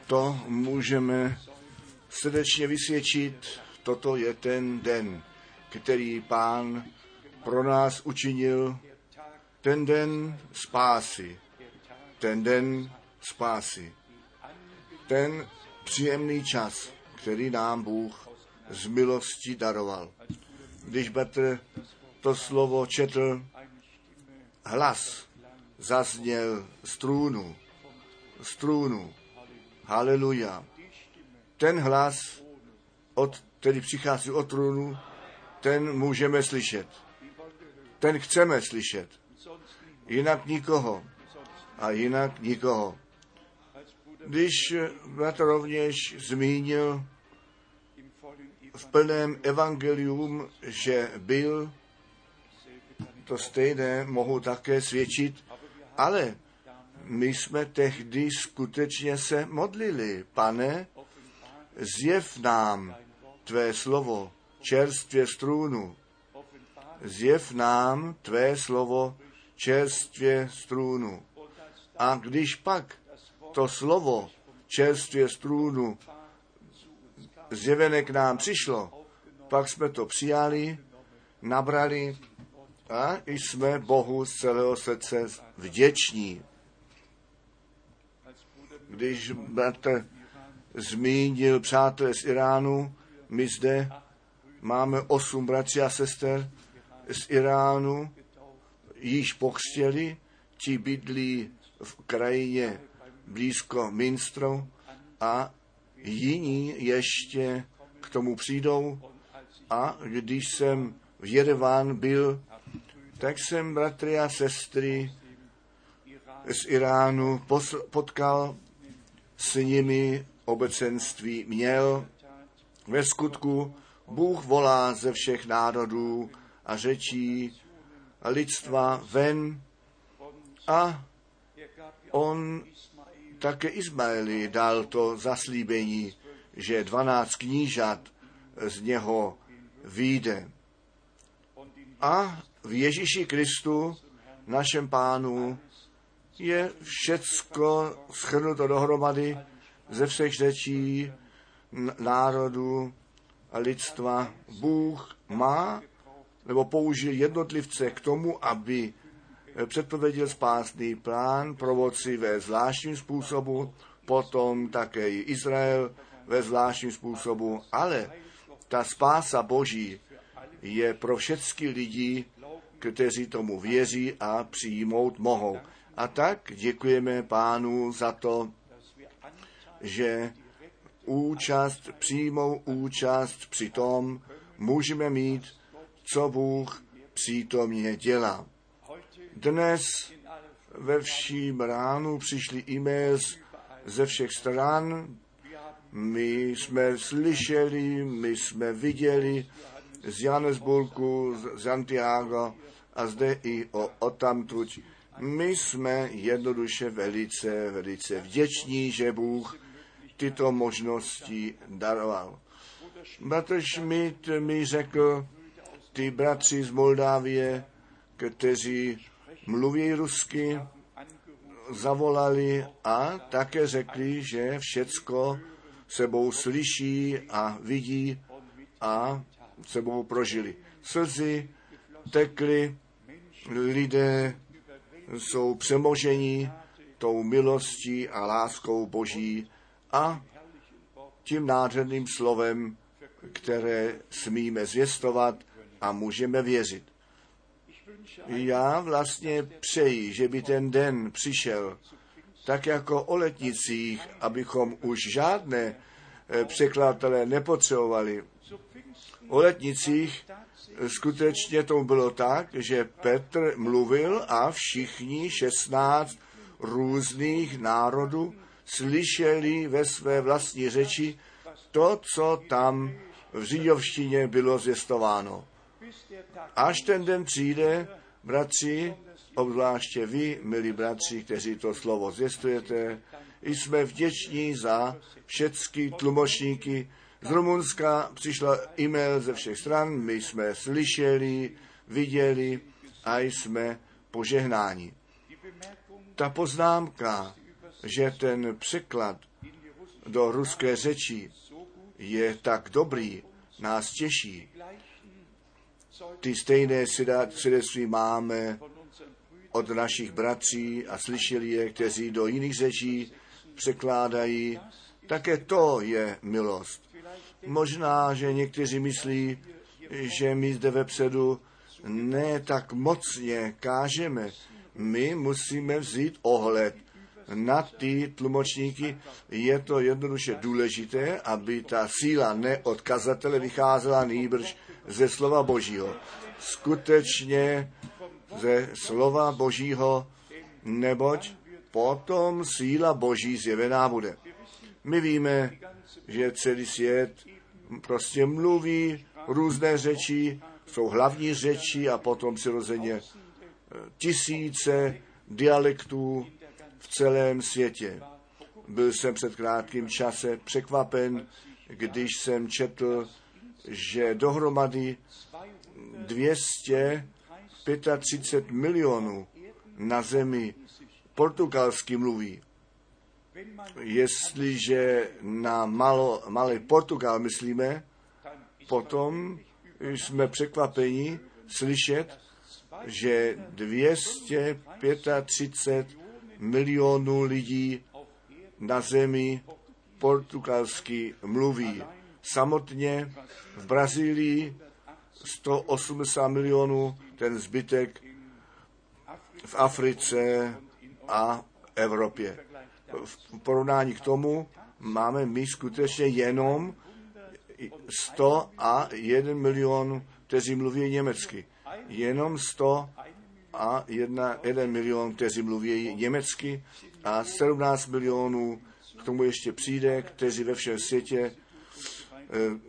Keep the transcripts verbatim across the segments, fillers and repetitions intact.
To můžeme srdečně vysvědčit. Toto je ten den, který Pán pro nás učinil, ten den spásy, ten den spásy, ten příjemný čas, který nám Bůh z milosti daroval. Když Petr to slovo četl, hlas zazněl z trůnu, z trůnu, haleluja. Ten hlas, od, který přichází od trůnu, ten můžeme slyšet. Ten chceme slyšet. Jinak nikoho. A jinak nikoho. Když bratr rovněž zmínil v plném evangelium, že byl, to stejné mohu také svědčit, ale my jsme tehdy skutečně se modlili. Pane, zjev nám tvé slovo čerstvě z trůnu. Zjev nám tvé slovo čerstvě z trůnu. A když pak to slovo čerstvě z trůnu zjevené k nám přišlo, pak jsme to přijali, nabrali a jsme Bohu z celého srdce vděční. Když bratr zmínil přátelé z Iránu, my zde máme osm bratří a sester z Iránu, již pokřtěli, ti bydlí v krajině blízko Minstru a jiní ještě k tomu přijdou. A když jsem v Jereván byl, tak jsem bratry a sestry z Iránu potkal, s nimi obecenství měl. Ve skutku Bůh volá ze všech národů a řečí a lidstva ven a on také Izmaeli dal to zaslíbení, že dvanáct knížat z něho vyjde. A v Ježíši Kristu, našem Pánu, je všecko shrnuto dohromady ze všech řečí, národů a lidstva. Bůh má nebo použil jednotlivce k tomu, aby předpověděl spásný plán, proroci ve zvláštním způsobu, potom také i Izrael ve zvláštním způsobu, ale ta spása Boží je pro všechny lidi, kteří tomu věří a přijmout mohou. A tak děkujeme Pánu za to, že účast, přímou účast při tom můžeme mít, co Bůh přítomně dělá. Dnes ve vším ránu přišly e-mails ze všech stran. My jsme slyšeli, my jsme viděli z Johannesburgu, z Santiago a zde i o odtamtud. My jsme jednoduše velice, velice vděční, že Bůh tyto možnosti daroval. Bratr Schmidt mi řekl, ty bratři z Moldávie, kteří mluví rusky, zavolali a také řekli, že všecko sebou slyší a vidí a sebou prožili. Slzy tekly, lidé jsou přemoženi tou milostí a láskou Boží a tím nádherným slovem, které smíme zvěstovat a můžeme věřit. Já vlastně přeji, že by ten den přišel tak jako o letnicích, abychom už žádné překladatelé nepotřebovali. O letnicích skutečně to bylo tak, že Petr mluvil a všichni šestnáct různých národů slyšeli ve své vlastní řeči to, co tam v židovštině bylo zvěstováno. Až ten den přijde, bratři, obzvláště vy, milí bratři, kteří to slovo zvěstujete, jsme vděční za všechny tlumočníky. Z Rumunska přišla e-mail ze všech stran, my jsme slyšeli, viděli a jsme požehnáni. Ta poznámka, že ten překlad do ruské řeči je tak dobrý, nás těší. Ty stejné svědectví máme od našich bratří a slyšeli je, kteří do jiných řečí překládají. Také to je milost. Možná, že někteří myslí, že my zde vepředu ne tak mocně kážeme. My musíme vzít ohled na ty tlumočníky. Je to jednoduše důležité, aby ta síla ne od kazatele vycházela nýbrž ze slova Božího. Skutečně ze slova Božího, neboť potom síla Boží zjevená bude. My víme, že celý svět prostě mluví různé řeči, jsou hlavní řeči a potom přirozeně tisíce dialektů v celém světě. Byl jsem před krátkým čase překvapen, když jsem četl, že dohromady dvě stě třicet pět milionů na zemi portugalsky mluví. Jestliže na malo, malý Portugal myslíme, potom jsme překvapeni slyšet, že dvě stě třicet pět milionů lidí na zemi portugalsky mluví. Samotně v Brazílii sto osmdesát milionů, ten zbytek v Africe a Evropě. V porovnání k tomu máme my skutečně jenom sto a jeden milion, kteří mluví německy. Jenom sto a jeden milion, kteří mluví německy a sedmnáct milionů, k tomu ještě přijde, kteří ve všem světě e,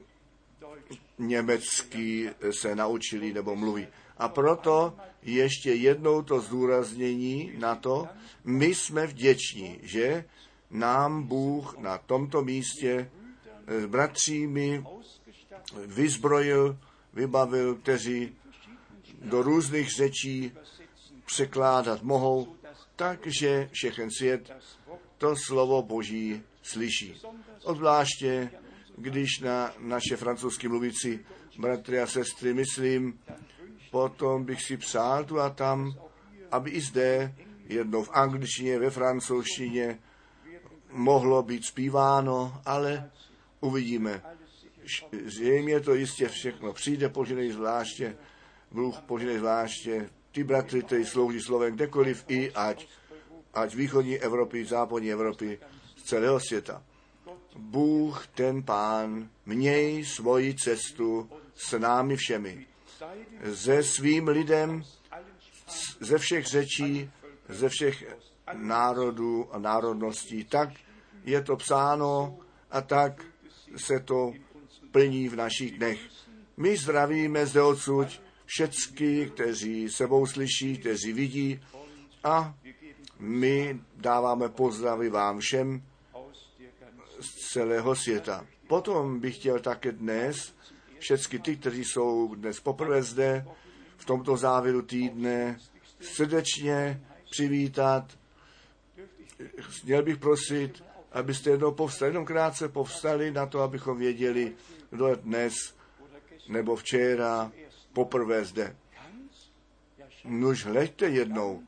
německy se naučili nebo mluví. A proto ještě jednou to zdůraznění na to, my jsme vděční, že nám Bůh na tomto místě s bratřími vyzbrojil, vybavil, kteří do různých řečí překládat mohou, takže všechen svět to slovo Boží slyší. Obzvláště, když na naše francouzsky mluvící bratry a sestry myslím, potom bych si přál tu a tam, aby i zde jednou v angličtině, ve francouzštině mohlo být zpíváno, ale uvidíme. Zřejmě to jistě všechno přijde, poženej zvláště, Bůh poženej zvláště, ty bratry, kteří slouží slovem kdekoliv i ať, ať východní Evropy, západní Evropy, z celého světa. Bůh, ten Pán, měj svoji cestu s námi všemi. Se svým lidem, ze všech řečí, ze všech národů a národností. Tak je to psáno a tak se to plní v našich dnech. My zdravíme zde odsud všecky, kteří sebou slyší, kteří vidí a my dáváme pozdravy vám všem z celého světa. Potom bych chtěl také dnes všecky ty, kteří jsou dnes poprvé zde, v tomto závěru týdne, srdečně přivítat. Měl bych prosit, abyste jednou povstali, jenom krátce povstali na to, abychom věděli, kdo je dnes nebo včera poprvé zde. Nuž hleďte jednou.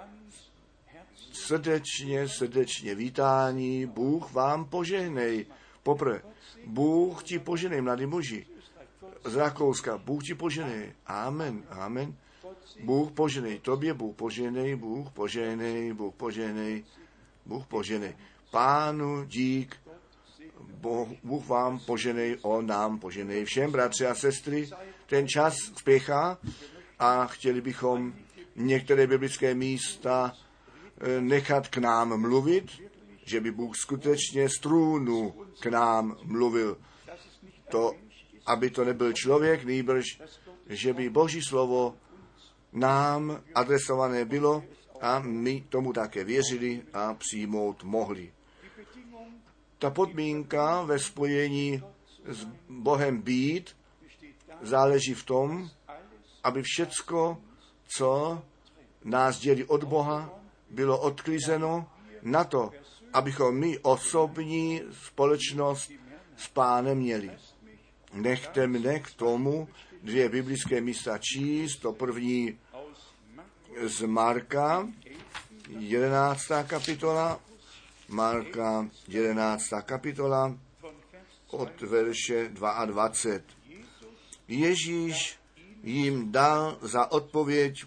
Srdečně, srdečně vítání, Bůh vám požehnej. Poprvé, Bůh ti požehnej, mladý muži. Z Rakouska, Bůh ti požehnej. Amen, amen. Bůh požehnej, tobě Bůh požehnej, Bůh požehnej, Bůh požehnej, Bůh požehnej. Pánu dík, Bůh vám požehnej, on nám požehnej. Všem bratři a sestry, ten čas spěchá a chtěli bychom některé biblické místa nechat k nám mluvit, že by Bůh skutečně z trůnu k nám mluvil. To, aby to nebyl člověk, nýbrž, že by Boží slovo nám adresované bylo a my tomu také věřili a přijmout mohli. Ta podmínka ve spojení s Bohem být záleží v tom, aby všecko, co nás dělí od Boha, bylo odklizeno na to. abychom my osobní společnost s Pánem měli. Nechte mne k tomu dvě biblické místa číst. To první z Marka, jedenáctá kapitola, Marka, jedenáctá kapitola, od verše dvacet dva. Ježíš jim dal za odpověď: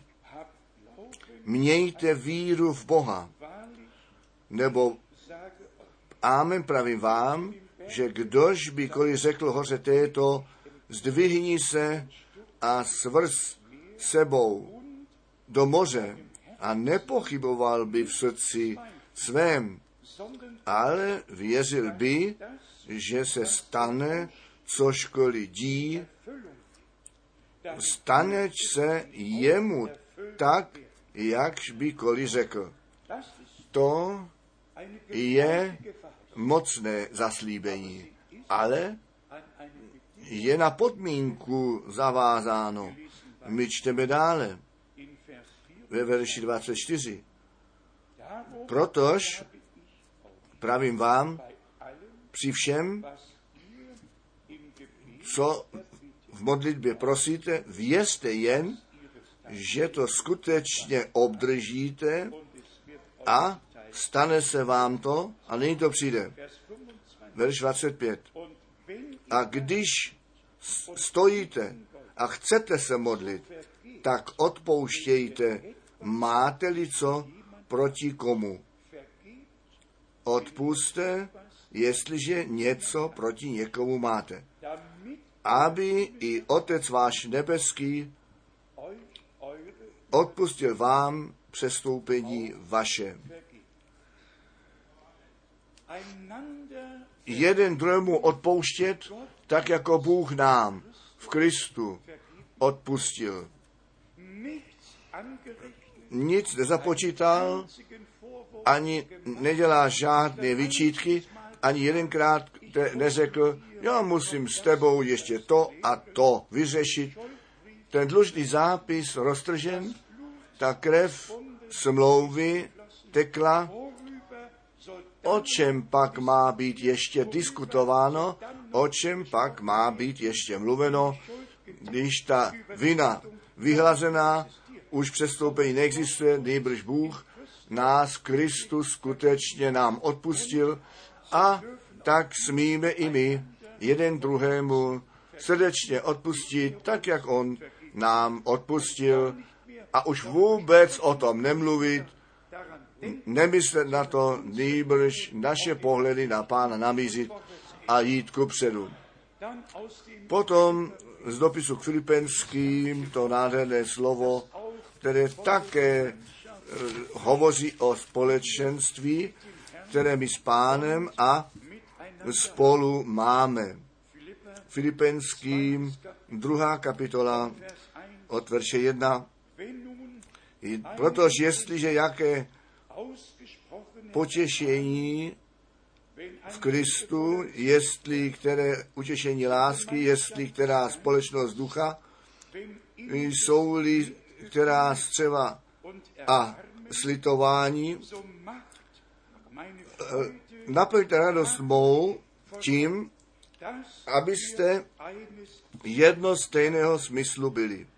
mějte víru v Boha, nebo amen pravím vám, že kdož by koli řekl hoře této, zdvihni se a svrz sebou do moře, a nepochyboval by v srdci svém, ale věřil by, že se stane, cožkoliv dí, staneč se jemu tak, jakž by koli řekl. To je mocné zaslíbení, ale je na podmínku zavázáno. My čteme dále ve verši dvacet čtyři. Protož pravím vám, při všem, co v modlitbě prosíte, vězte jen, že to skutečně obdržíte a stane se vám to, a nyní to přijde. Verš dvacet pět. A když stojíte a chcete se modlit, tak odpouštějte, máte-li co proti komu. Odpusťte, jestliže něco proti někomu máte, aby i Otec váš nebeský odpustil vám přestoupení vaše. Jeden druhému odpouštět, tak jako Bůh nám v Kristu odpustil. Nic nezapočítal, ani nedělá žádné vyčítky, ani jedenkrát neřekl, já musím s tebou ještě to a to vyřešit. Ten dlužný zápis roztržen, ta krev smlouvy tekla. O čem pak má být ještě diskutováno, o čem pak má být ještě mluveno, když ta vina vyhlazená, už přestoupení neexistuje, nýbrž Bůh nás, Kristus, skutečně nám odpustil, a tak smíme i my jeden druhému srdečně odpustit, tak jak on nám odpustil, a už vůbec o tom nemluvit, nemyslet na to, nýbrž naše pohledy na Pána namířit a jít kupředu. Potom z dopisu k Filipenským to nádherné slovo, které také hovoří o společenství, které my s Pánem a spolu máme. Filipenským druhá kapitola od verše jedna. Protože jestliže jaké potěšení v Kristu, jestli které utěšení lásky, jestli která společnost ducha, jsou-li která střeva a slitování, naplňte radost mou tím, abyste jedno stejného smyslu byli.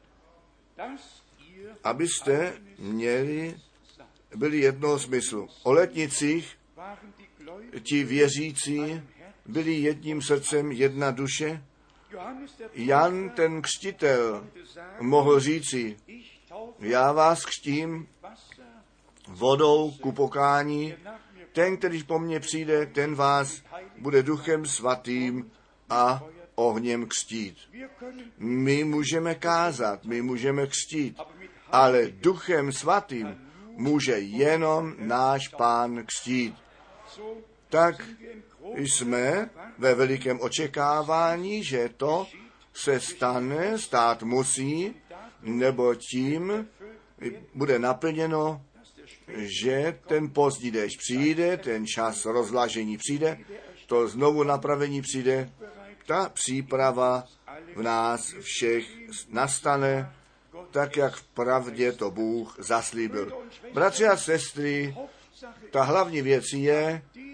Abyste měli, byli jednoho smyslu. O letnicích ti věřící byli jedním srdcem, jedna duše. Jan ten křtitel mohl říci, já vás křtím vodou ku pokání, ten, který po mně přijde, ten vás bude duchem svatým a ohněm křtít. My můžeme kázat, my můžeme křtít, ale duchem svatým může jenom náš Pán křtít. Tak jsme ve velikém očekávání, že to se stane, stát musí, nebo tím bude naplněno, že ten pozdní déšť přijde, ten čas rozlažení přijde, to znovu napravení přijde, ta příprava v nás všech nastane, tak jak v pravdě to Bůh zaslíbil. Bratři a sestry, ta hlavní věc je,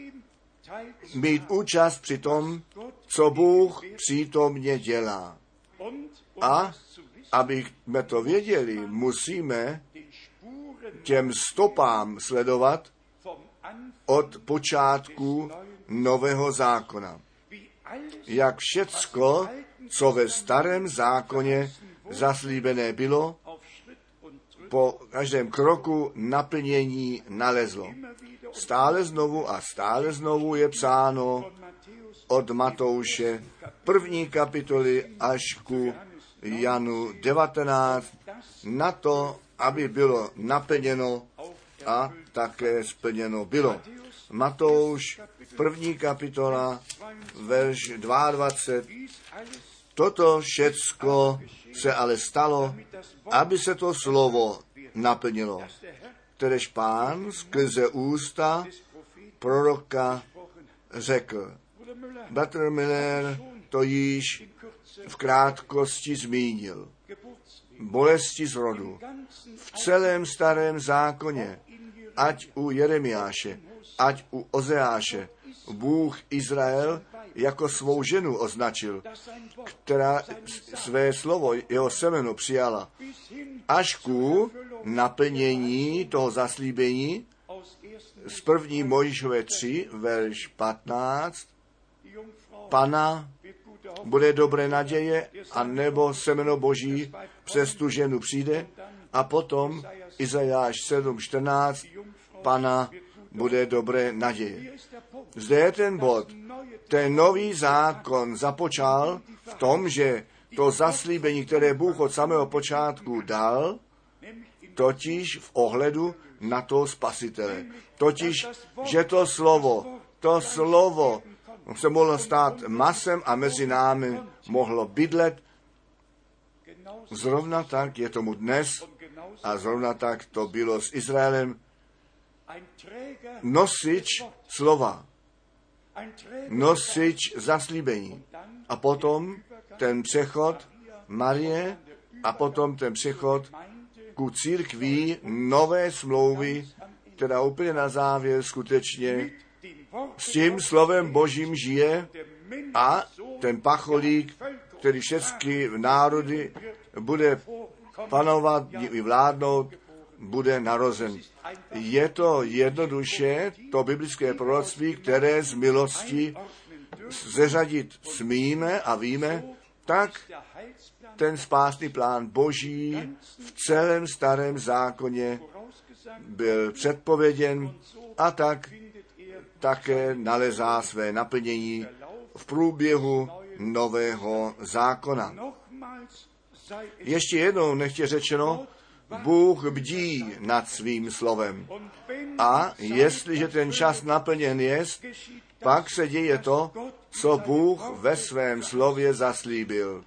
mít účast při tom, co Bůh přítomně dělá. A aby jsme to věděli, musíme těm stopám sledovat od počátku Nového zákona. Jak všecko, co ve Starém zákoně zaslíbené bylo, po každém kroku naplnění nalezlo. Stále znovu a stále znovu je psáno od Matouše první kapitoly až ku Janu devatenáct na to, aby bylo naplněno a také splněno bylo. Matouš první kapitola, verš dvacet dva. Toto všecko se ale stalo, aby se to slovo naplnilo, kteréž Pán skrze ústa proroka řekl. Bratr Miller to již v krátkosti zmínil. Bolesti z rodu. V celém Starém zákoně, ať u Jeremiáše, ať u Ozeáše, Bůh Izrael jako svou ženu označil, která své slovo, jeho semeno přijala, až ku naplnění toho zaslíbení z první Mojžíšové tři, verš patnáct, Pana bude dobré naděje, a nebo semeno Boží přes tu ženu přijde, a potom Izajáš sedm čtrnáct, Pana bude dobré naděje. Zde je ten bod. Ten nový zákon započal v tom, že to zaslíbení, které Bůh od samého počátku dal, totiž v ohledu na toho Spasitele. Totiž, že to slovo, to slovo se mohlo stát masem a mezi námi mohlo bydlet. Zrovna tak je tomu dnes a zrovna tak to bylo s Izraelem. Nosič slova, nosič zaslíbení. A potom ten přechod Marie a potom ten přechod ku církví nové smlouvy, která úplně na závěr skutečně s tím slovem Božím žije a ten pacholík, který všechny národy bude panovat i vládnout, bude narozen. Je to jednoduše to biblické proroctví, které z milosti zeřadit smíme a víme, tak ten spásný plán Boží v celém Starém zákoně byl předpověděn a tak také nalezá své naplnění v průběhu Nového zákona. Ještě jednou nechtě řečeno, Bůh bdí nad svým slovem. A jestliže ten čas naplněn je, pak se děje to, co Bůh ve svém slově zaslíbil.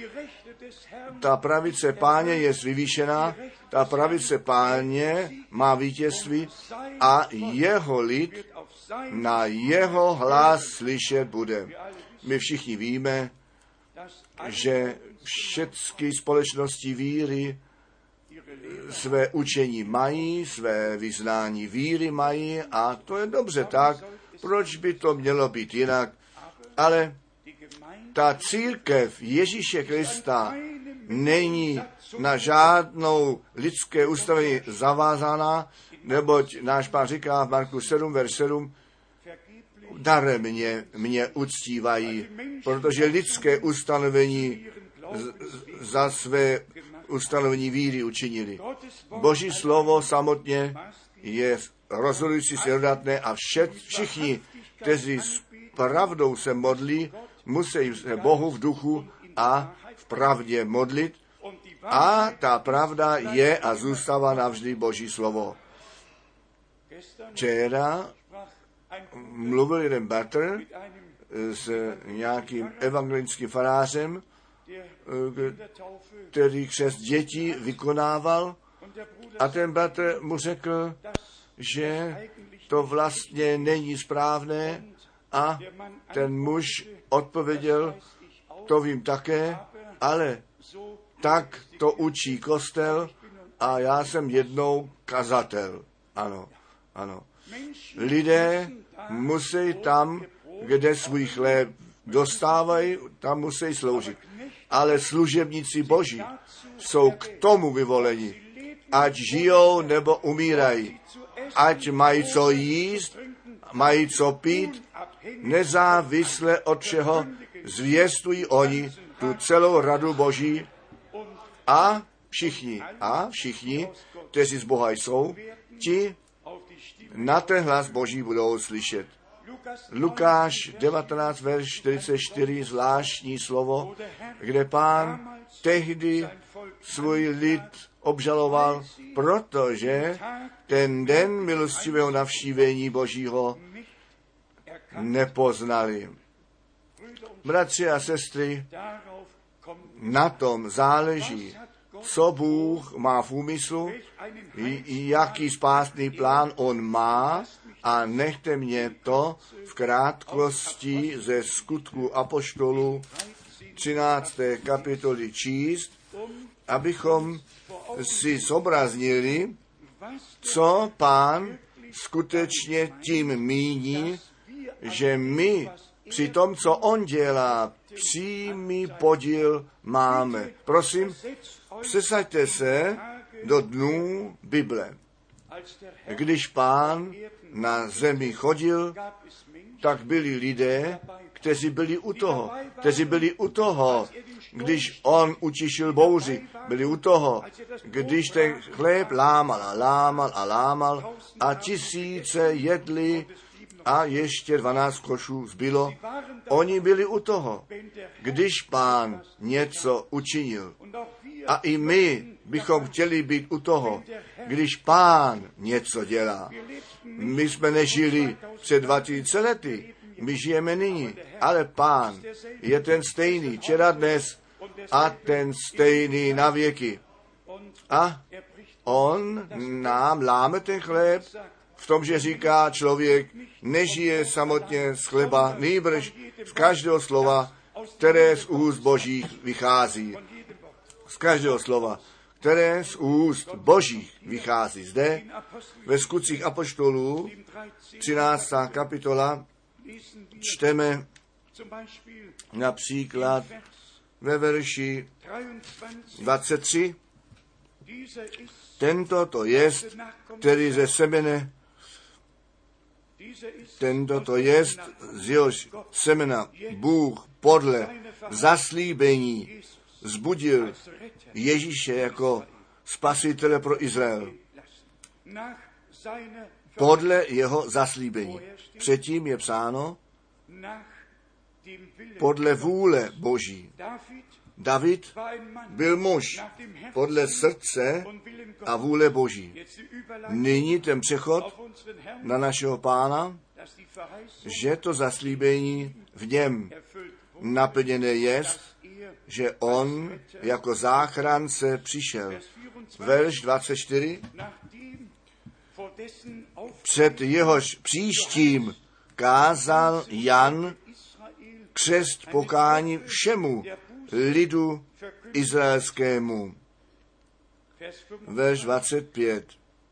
Ta pravice Páně je vyvýšená, ta pravice Páně má vítězství a jeho lid na jeho hlas slyšet bude. My všichni víme, že všechny společnosti víry své učení mají, své vyznání víry mají a to je dobře tak, proč by to mělo být jinak, ale ta církev Ježíše Krista není na žádnou lidské ustavení zavázaná, neboť náš Pán říká v Marku sedm, verš sedm, daremně mě uctívají, protože lidské ustanovení za své ustanovení víry učinili. Boží slovo samotně je rozhodující svědodatné a vše, všichni, kteří s pravdou se modlí, musí se Bohu v duchu a v pravdě modlit a ta pravda je a zůstává navždy Boží slovo. Včera mluvil jeden bratr s nějakým evangelickým farářem, který křest dětí vykonával a ten bratr mu řekl, že to vlastně není správné a ten muž odpověděl, to vím také, ale tak to učí kostel a já jsem jednou kazatel. Ano, ano. Lidé musí tam, kde svůj chléb dostávají, tam musí sloužit. Ale služebníci Boží jsou k tomu vyvoleni, ať žijou nebo umírají, ať mají co jíst, mají co pít, nezávisle od čeho zvěstují oni tu celou radu Boží a všichni, a všichni, kteří z Boha jsou, ti na ten hlas Boží budou slyšet. Lukáš devatenáct, verš čtyřicet čtyři, zvláštní slovo, kde Pán tehdy svůj lid obžaloval, protože ten den milostivého navštívení Božího nepoznali. Bratři a sestry, na tom záleží, co Bůh má v úmyslu, jaký spásný plán on má, a nechte mě to v krátkosti ze Skutků apoštolů třinácté kapitoly číst, abychom si zobraznili, co Pán skutečně tím míní, že my při tom, co on dělá, přímý podíl máme. Prosím, přesaďte se do dnů Bible. Když Pán na zemi chodil, tak byli lidé, kteří byli u toho, kteří byli u toho, když on utišil bouři, byli u toho, když ten chléb lámal a lámal a lámal a tisíce jedli a ještě dvanáct košů zbylo. Oni byli u toho, když Pán něco učinil. A i my bychom chtěli být u toho, když Pán něco dělá. My jsme nežili před dva tisíce lety, my žijeme nyní, ale Pán je ten stejný, včera, dnes a ten stejný na věky. A on nám láme ten chléb v tom, že říká, člověk nežije samotně z chleba, nýbrž z každého slova, které z úst Božích vychází. Z každého slova, které z úst Božích vychází. Zde ve Skutcích apoštolů, třináctá kapitola, čteme například ve verši dvacet tři, tento to jest, který ze semene, tento to jest, z jehož semena Bůh podle zaslíbení zbudil Ježíše jako spasitele pro Izrael. Podle jeho zaslíbení. Předtím je psáno podle vůle Boží. David byl muž podle srdce a vůle Boží. Nyní ten přechod na našeho Pána, že to zaslíbení v něm naplněné jest, že on jako záchránce přišel. Verš dvacet čtyři. Před jehož příštím kázal Jan křest pokání všemu lidu izraelskému. Verš dvacet pět.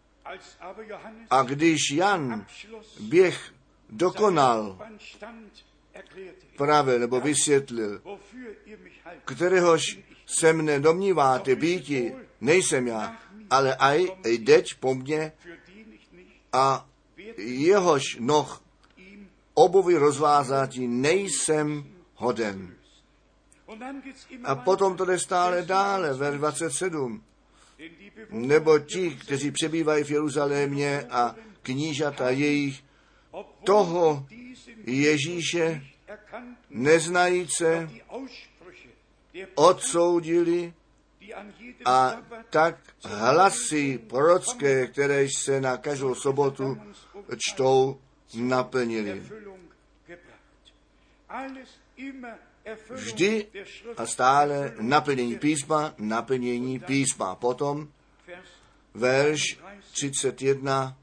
A když Jan běh dokonal, pravil nebo vysvětlil, kteréhož se mne domníváte býti, nejsem já, ale aj jdeť po mně a jehož noh obuvy rozvázatí nejsem hoden. A potom to jde stále dále, ver dvacet sedm. Nebo ti, kteří přebývají v Jeruzalémě a knížata jejich, toho Ježíše neznajíce odsoudili a tak hlasy prorocké, které se na každou sobotu čtou, naplnili. Vždy a stále naplnění písma, naplnění písma. Potom verš třicet jedna.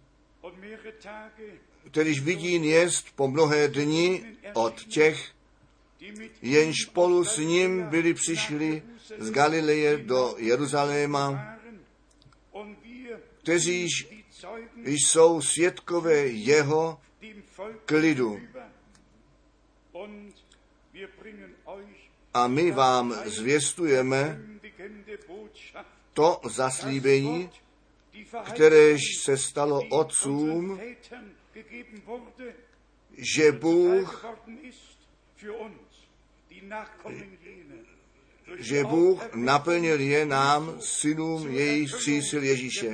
Kterýž vidín jest po mnohé dni od těch, jenž spolu s ním byli přišli z Galileje do Jeruzaléma, kteříž jsou svědkové jeho klidu. A my vám zvěstujeme to zaslíbení, kteréž se stalo otcům, že Bůh, že Bůh naplnil je nám, synům jejich přísil Ježíše.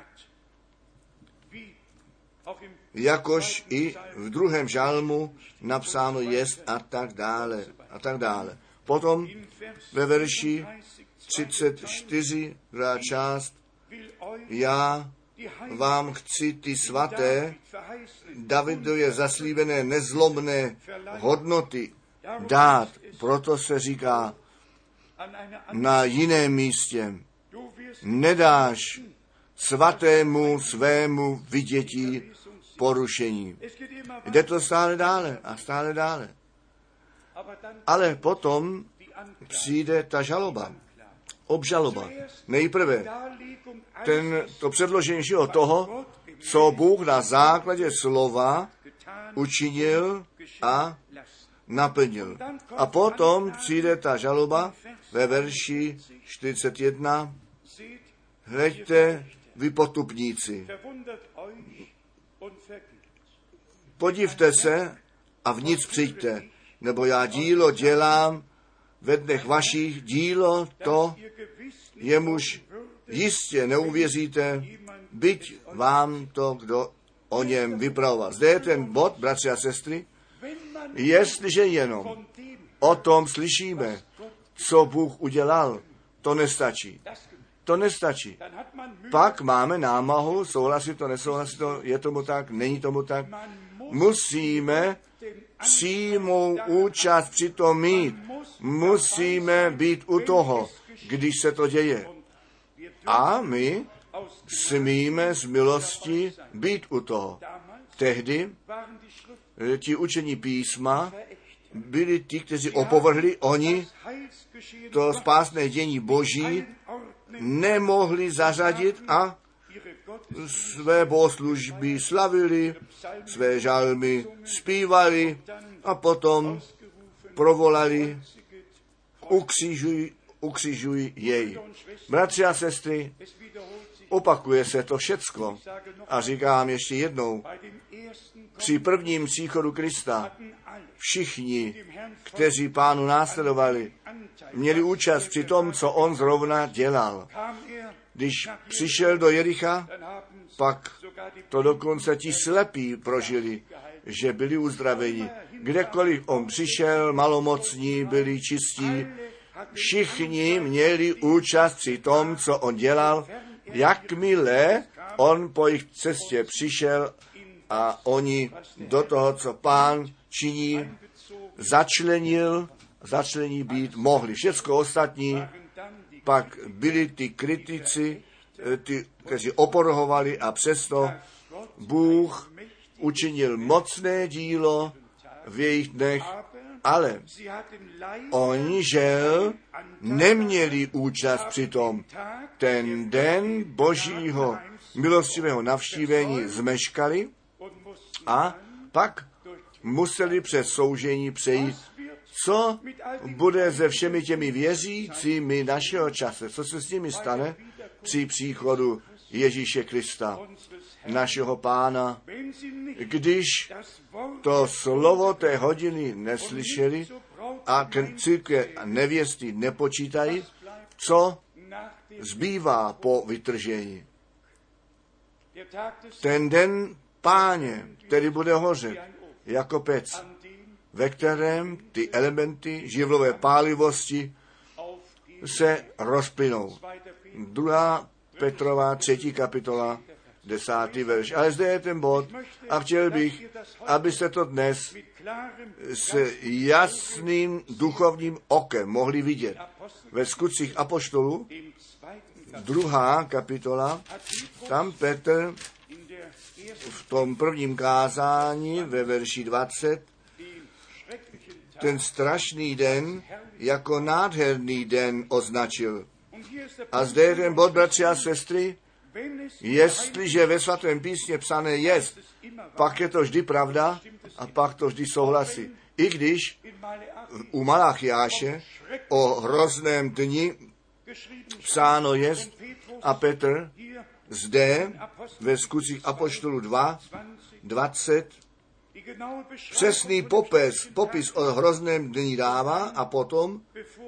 Jakož i v druhém žalmu napsáno jest a tak dále, a tak dále. Potom ve verši třicet čtyři, druhá část, já vám chci ty svaté, Davidově zaslíbené nezlomné hodnoty dát. Proto se říká na jiném místě, nedáš svatému svému vidětí porušení. Jde to stále dále a stále dále. Ale potom přijde ta žaloba, obžaloba. Nejprve ten, to předložení všeho toho, co Bůh na základě slova učinil a naplnil. A potom přijde ta žaloba ve verši čtyřicet jedna. Hleďte, vy potupníci, podívte se a v nic přijďte, nebo já dílo dělám ve dnech vašich, dílo to, jemuž jistě neuvěříte, byť vám to, kdo o něm vypravoval. Zde je ten bod, bratři a sestry, jestliže jenom o tom slyšíme, co Bůh udělal, to nestačí. To nestačí. Pak máme námahu, souhlasit to, nesouhlasit to, je tomu tak, není tomu tak. Musíme přímou účast při tom mít. Musíme být u toho, když se to děje. A my smíme z milosti být u toho. Tehdy ti učení písma byli ti, kteří opovrhli, oni to spásné dění Boží nemohli zařadit a své bohoslužby slavili, své žalmy zpívali a potom provolali ukřižuj, ukřižuj jej. Bratři a sestry, opakuje se to všecko. A říkám ještě jednou, při prvním příchodu Krista všichni, kteří Pánu následovali, měli účast při tom, co on zrovna dělal. Když přišel do Jericha, pak to dokonce ti slepí prožili, že byli uzdraveni. Kdekoliv on přišel, malomocní, byli čistí, všichni měli účast při tom, co on dělal, jakmile on po jejich cestě přišel a oni do toho, co Pán činí, začlenil, začlení být mohli. Všecko ostatní pak byli ty kritici, ty, kteří opovrhovali a přesto Bůh učinil mocné dílo v jejich dnech, ale oni, žel, neměli účast při tom. Ten den Božího milostivého navštívení zmeškali a pak museli přes soužení přejít. Co bude se všemi těmi věřícími našeho času? Co se s nimi stane při příchodu Ježíše Krista, našeho Pána, když to slovo té hodiny neslyšeli a k církve a nevěsty nepočítají, co zbývá po vytržení. Ten den Páně, který bude hořet jako pec, ve kterém ty elementy živlové pálivosti se rozplynou. Druhá Petrova, třetí kapitola, desátý verš. Ale zde je ten bod a chtěl bych, abyste to dnes s jasným duchovním okem mohli vidět. Ve Skutcích apoštolů, druhá kapitola, tam Petr v tom prvním kázání ve verši dvacet ten strašný den jako nádherný den označil. A zde je ten bod, bratři a sestry, Jestliže ve svatém písmě psané jest, pak je to vždy pravda a pak to vždy souhlasí. I když u Malachiáše o hrozném dni psáno jest a Petr zde ve Skutcích apoštolů dva, dvacet přesný popis, popis o hrozném dni dává a potom,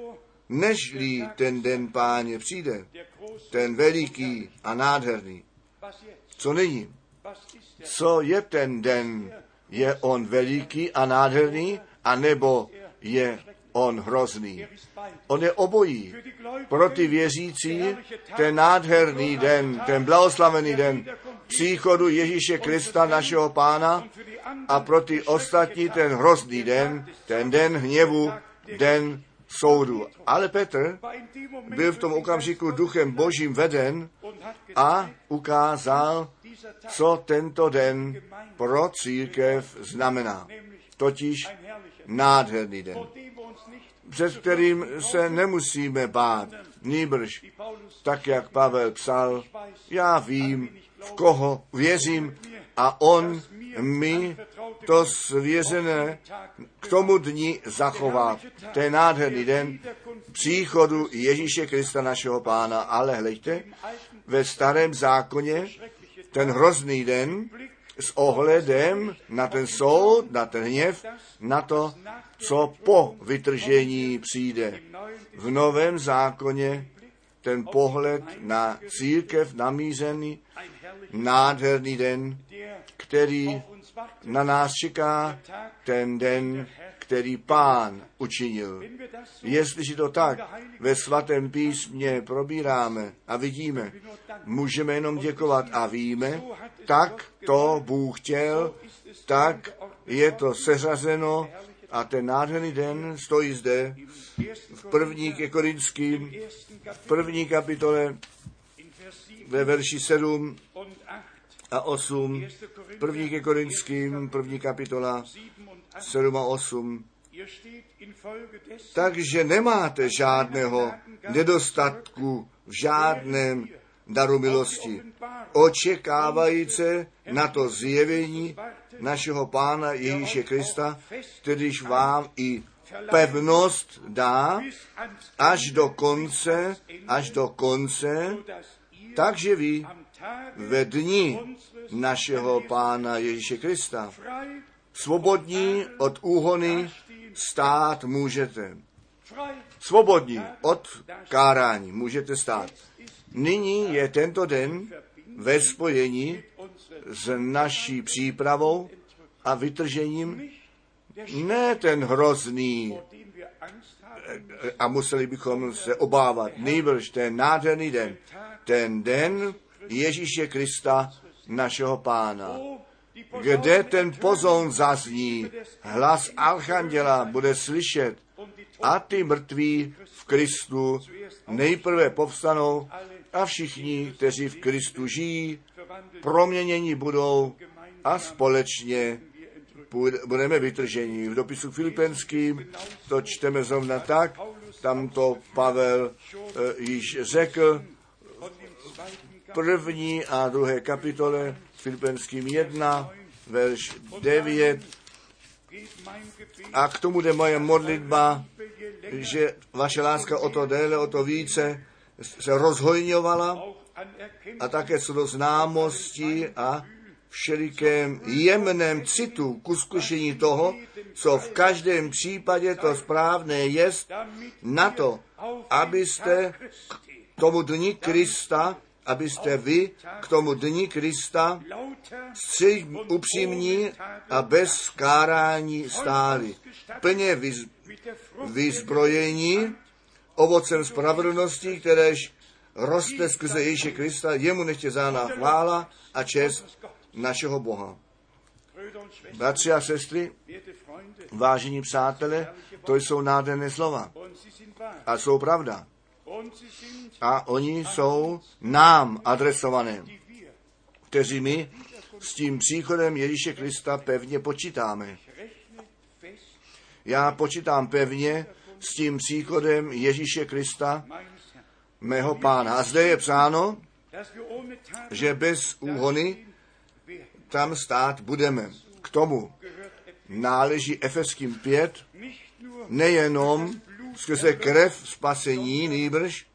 nežli ten den Páně přijde, ten veliký a nádherný. Co nyní? Co je ten den? Je on veliký a nádherný, anebo je on hrozný? On je obojí. Pro ty věřící ten nádherný den, ten blahoslavený den příchodu Ježíše Krista, našeho Pána, a pro ty ostatní ten hrozný den, ten den hněvu, den soudu. Ale Petr byl v tom okamžiku duchem Božím veden a ukázal, co tento den pro církev znamená. Totiž nádherný den, před kterým se nemusíme bát, nýbrž, tak jak Pavel psal, já vím, v koho věřím a on mi to svěřené k tomu dni zachová. To je nádherný den příchodu Ježíše Krista, našeho Pána. Ale hleďte, ve starém zákoně ten hrozný den s ohledem na ten soud, na ten hněv, na to, co po vytržení přijde. V novém zákoně ten pohled na církev namířený, nádherný den, který na nás čeká, ten den, který Pán učinil. Jestliže to tak ve svatém písmě probíráme a vidíme, můžeme jenom děkovat a víme, tak to Bůh chtěl, tak je to seřazeno a ten nádherný den stojí zde v první ke Korinským, v první kapitole ve verši sedm a osm, první ke Korinským, první kapitola sedm a osm. Takže nemáte žádného nedostatku v žádném daru milosti, očekávajíce na to zjevení našeho Pána Ježíše Krista, kterýž vám i pevnost dá až do konce, až do konce, takže vy ve dni našeho Pána Ježíše Krista svobodní od úhony stát můžete. Svobodní od kárání můžete stát. Nyní je tento den ve spojení s naší přípravou a vytržením, ne ten hrozný, a museli bychom se obávat, nejbrž ten nádherný den, ten den Ježíše Krista, našeho Pána, kde ten pozoun zazní, hlas archanděla bude slyšet a ty mrtví v Kristu nejprve povstanou a všichni, kteří v Kristu žijí, proměněni budou a společně budeme vytrženi. V dopisu Filipenským to čteme zrovna tak, tam to Pavel e, již řekl, první a druhé kapitole Filipenským jedna, verš devět. A k tomu jde moje modlitba, že vaše láska o to déle, o to více se rozhojňovala a také co do známosti a všelikém jemném citu k uskušení toho, co v každém případě to správné jest, na to, abyste k tomu dni Krista, abyste vy k tomu dni Krista stři upřímní a bez kárání stáli. Plně vyz, vyzbrojení ovocem spravedlnosti, kteréž roste skrze Ježíše Krista, jemu nechtě zána chvála a čest našeho Boha. Bratři a sestry, vážení přátelé, to jsou nádherné slova a jsou pravda. A oni jsou nám adresované, kteří my s tím příchodem Ježíše Krista pevně počítáme. Já počítám pevně s tím příchodem Ježíše Krista, mého Pána. A zde je psáno, že bez úhony tam stát budeme. K tomu náleží Efeským pět, nejenom skrze krev spasení, nýbrž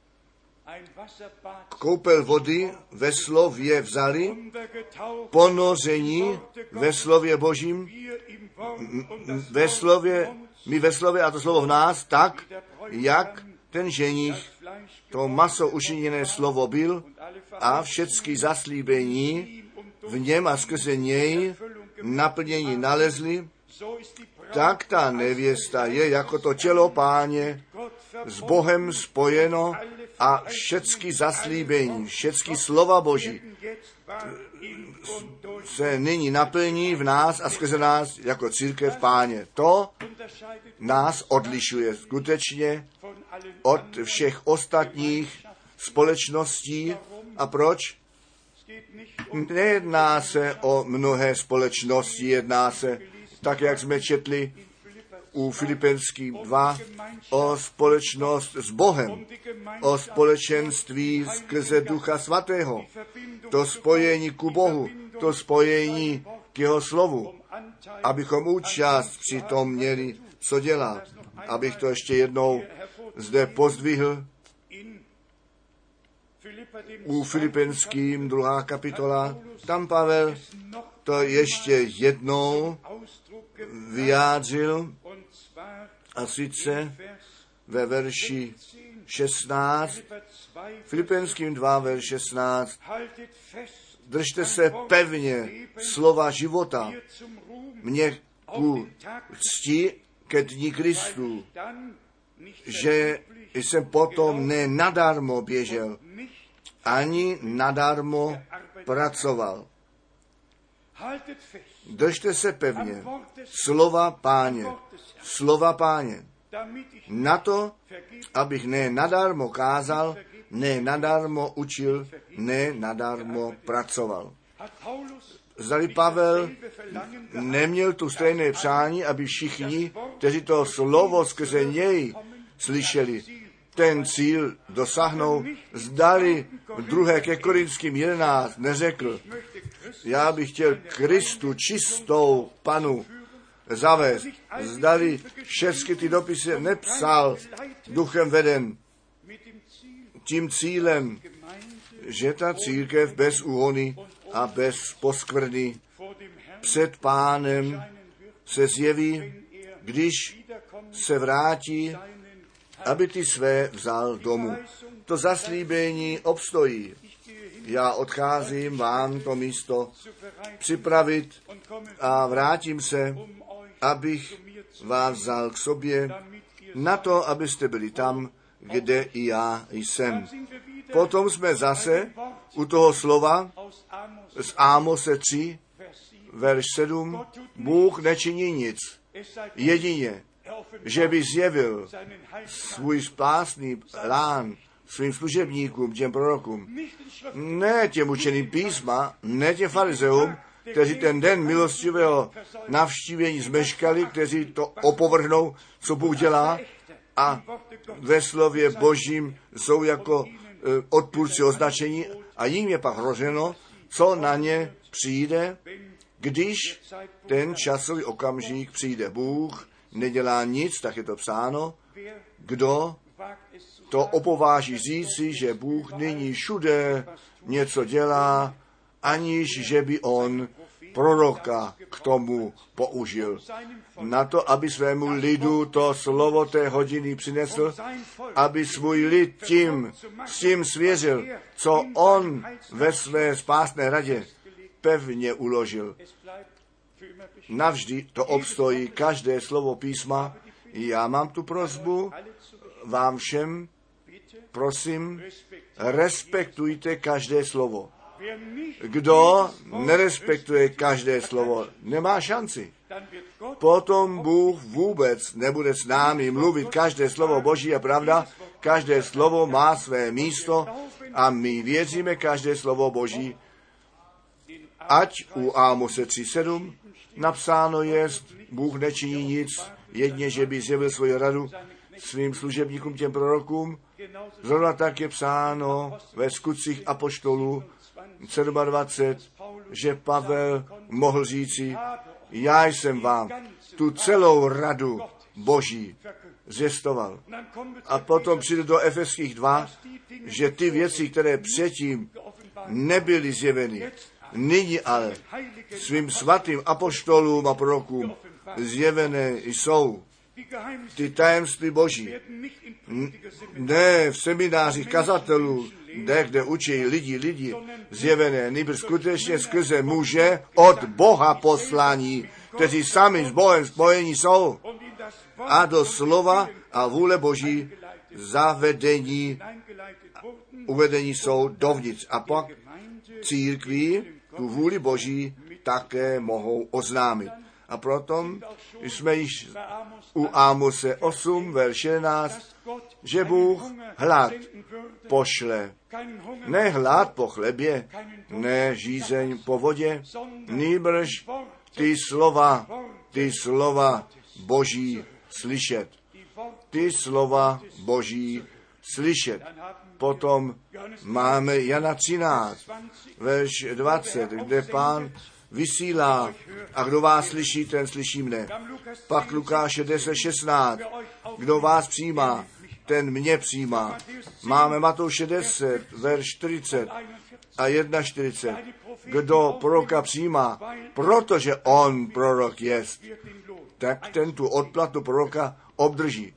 koupel vody ve slově vzali, ponoření ve slově Božím, ve slově, my ve slově a to slovo v nás, tak, jak ten ženich, to maso učiněné slovo byl a všechny zaslíbení v něm a skrze něj naplnění nalezli, tak ta nevěsta je jako to tělo Páně s Bohem spojeno a všechny zaslíbení, všechny slova Boží se nyní naplní v nás a skrze nás jako církev Páně. To nás odlišuje skutečně od všech ostatních společností. A proč? Nejedná se o mnohé společnosti, jedná se, tak jak jsme četli u Filipenským dva, o společnost s Bohem, o společenství skrze Ducha Svatého, to spojení ku Bohu, to spojení k jeho slovu, abychom účast při tom měli, co dělat. Abych to ještě jednou zde pozdvihl, u Filipenským druhá kapitola, tam Pavel to ještě jednou vyjádřil, a sice ve verši šestnáct, Filipenským dva, verš šestnáct, držte se pevně slova života, mě ku cti ke dni Kristu, že jsem potom ne nadarmo běžel, ani nadarmo pracoval. Držte se pevně slova Páně, slova Páně, na to, abych ne nadarmo kázal, ne nadarmo učil, ne nadarmo pracoval. Zdali Pavel neměl tu stejné přání, aby všichni, kteří to slovo skrze něj slyšeli, ten cíl dosáhnou, zdali druhé ke Korinským jedenáct neřekl, já bych chtěl Kristu čistou panu zavést. Zdali všechny ty dopisy nepsal duchem veden tím cílem, že ta církev bez úhony a bez poskvrny před Pánem se zjeví, když se vrátí, aby ty své vzal domů. To zaslíbení obstojí. Já odcházím vám to místo připravit a vrátím se, abych vás vzal k sobě, na to, abyste byli tam, kde i já jsem. Potom jsme zase u toho slova z Ámose tři, verš sedm, Bůh nečiní nic, jedině, že by zjevil svůj spásný plán svým služebníkům, těm prorokům. Ne těm učeným písma, ne těm farizeům, kteří ten den milostivého navštívení zmeškali, kteří to opovrhnou, co Bůh dělá, a ve slově Božím jsou jako odpůrci označení a jim je pak hroženo, co na ně přijde, když ten časový okamžik přijde. Bůh nedělá nic, tak je to psáno. Kdo to opováží říci, že Bůh nyní všude něco dělá, aniž že by on proroka k tomu použil. Na to, aby svému lidu to slovo té hodiny přinesl, aby svůj lid tím, s tím svěřil, co on ve své spásné radě pevně uložil. Navždy to obstojí každé slovo písma. Já mám tu prosbu vám všem, prosím, respektujte každé slovo. Kdo nerespektuje každé slovo, nemá šanci. Potom Bůh vůbec nebude s námi mluvit. Každé slovo Boží je pravda, každé slovo má své místo a my věříme každé slovo Boží. Ať u Ámose tři sedm napsáno jest, Bůh nečiní nic, jedně, že by zjevil svoji radu svým služebníkům, těm prorokům. Zrovna tak je psáno ve Skutcích apoštolů dvacet sedm, že Pavel mohl říci, já jsem vám tu celou radu Boží zvěstoval. A potom přijde do Efeských dva, že ty věci, které předtím nebyly zjeveny, nyní ale svým svatým apoštolům a prorokům zjevené jsou. Ty tajemství Boží. Ne v seminářích kazatelů, ne, kde učí lidi, lidi zjevené, nejbrž skutečně skrze muže od Boha poslaní, kteří sami s Bohem spojení jsou a do slova a vůle Boží zavedení, uvedení jsou dovnitř. A pak církví tu vůli Boží také mohou oznámit. A proto jsme již u Ámose osm, verš jedenáct, že Bůh hlad pošle. Ne hlad po chlebě, ne žízeň po vodě, nýbrž ty slova, ty slova Boží slyšet. Ty slova Boží slyšet. Potom máme Jana třináct, verš dvacet, kde Pán vysílá a kdo vás slyší, ten slyší mne. Pak Lukáše deset šestnáct, kdo vás přijímá, ten mě přijímá. Máme Matouše deset, verš čtyřicet a čtyřicet jedna. Kdo proroka přijímá, protože on prorok jest, tak ten tu odplatu proroka obdrží.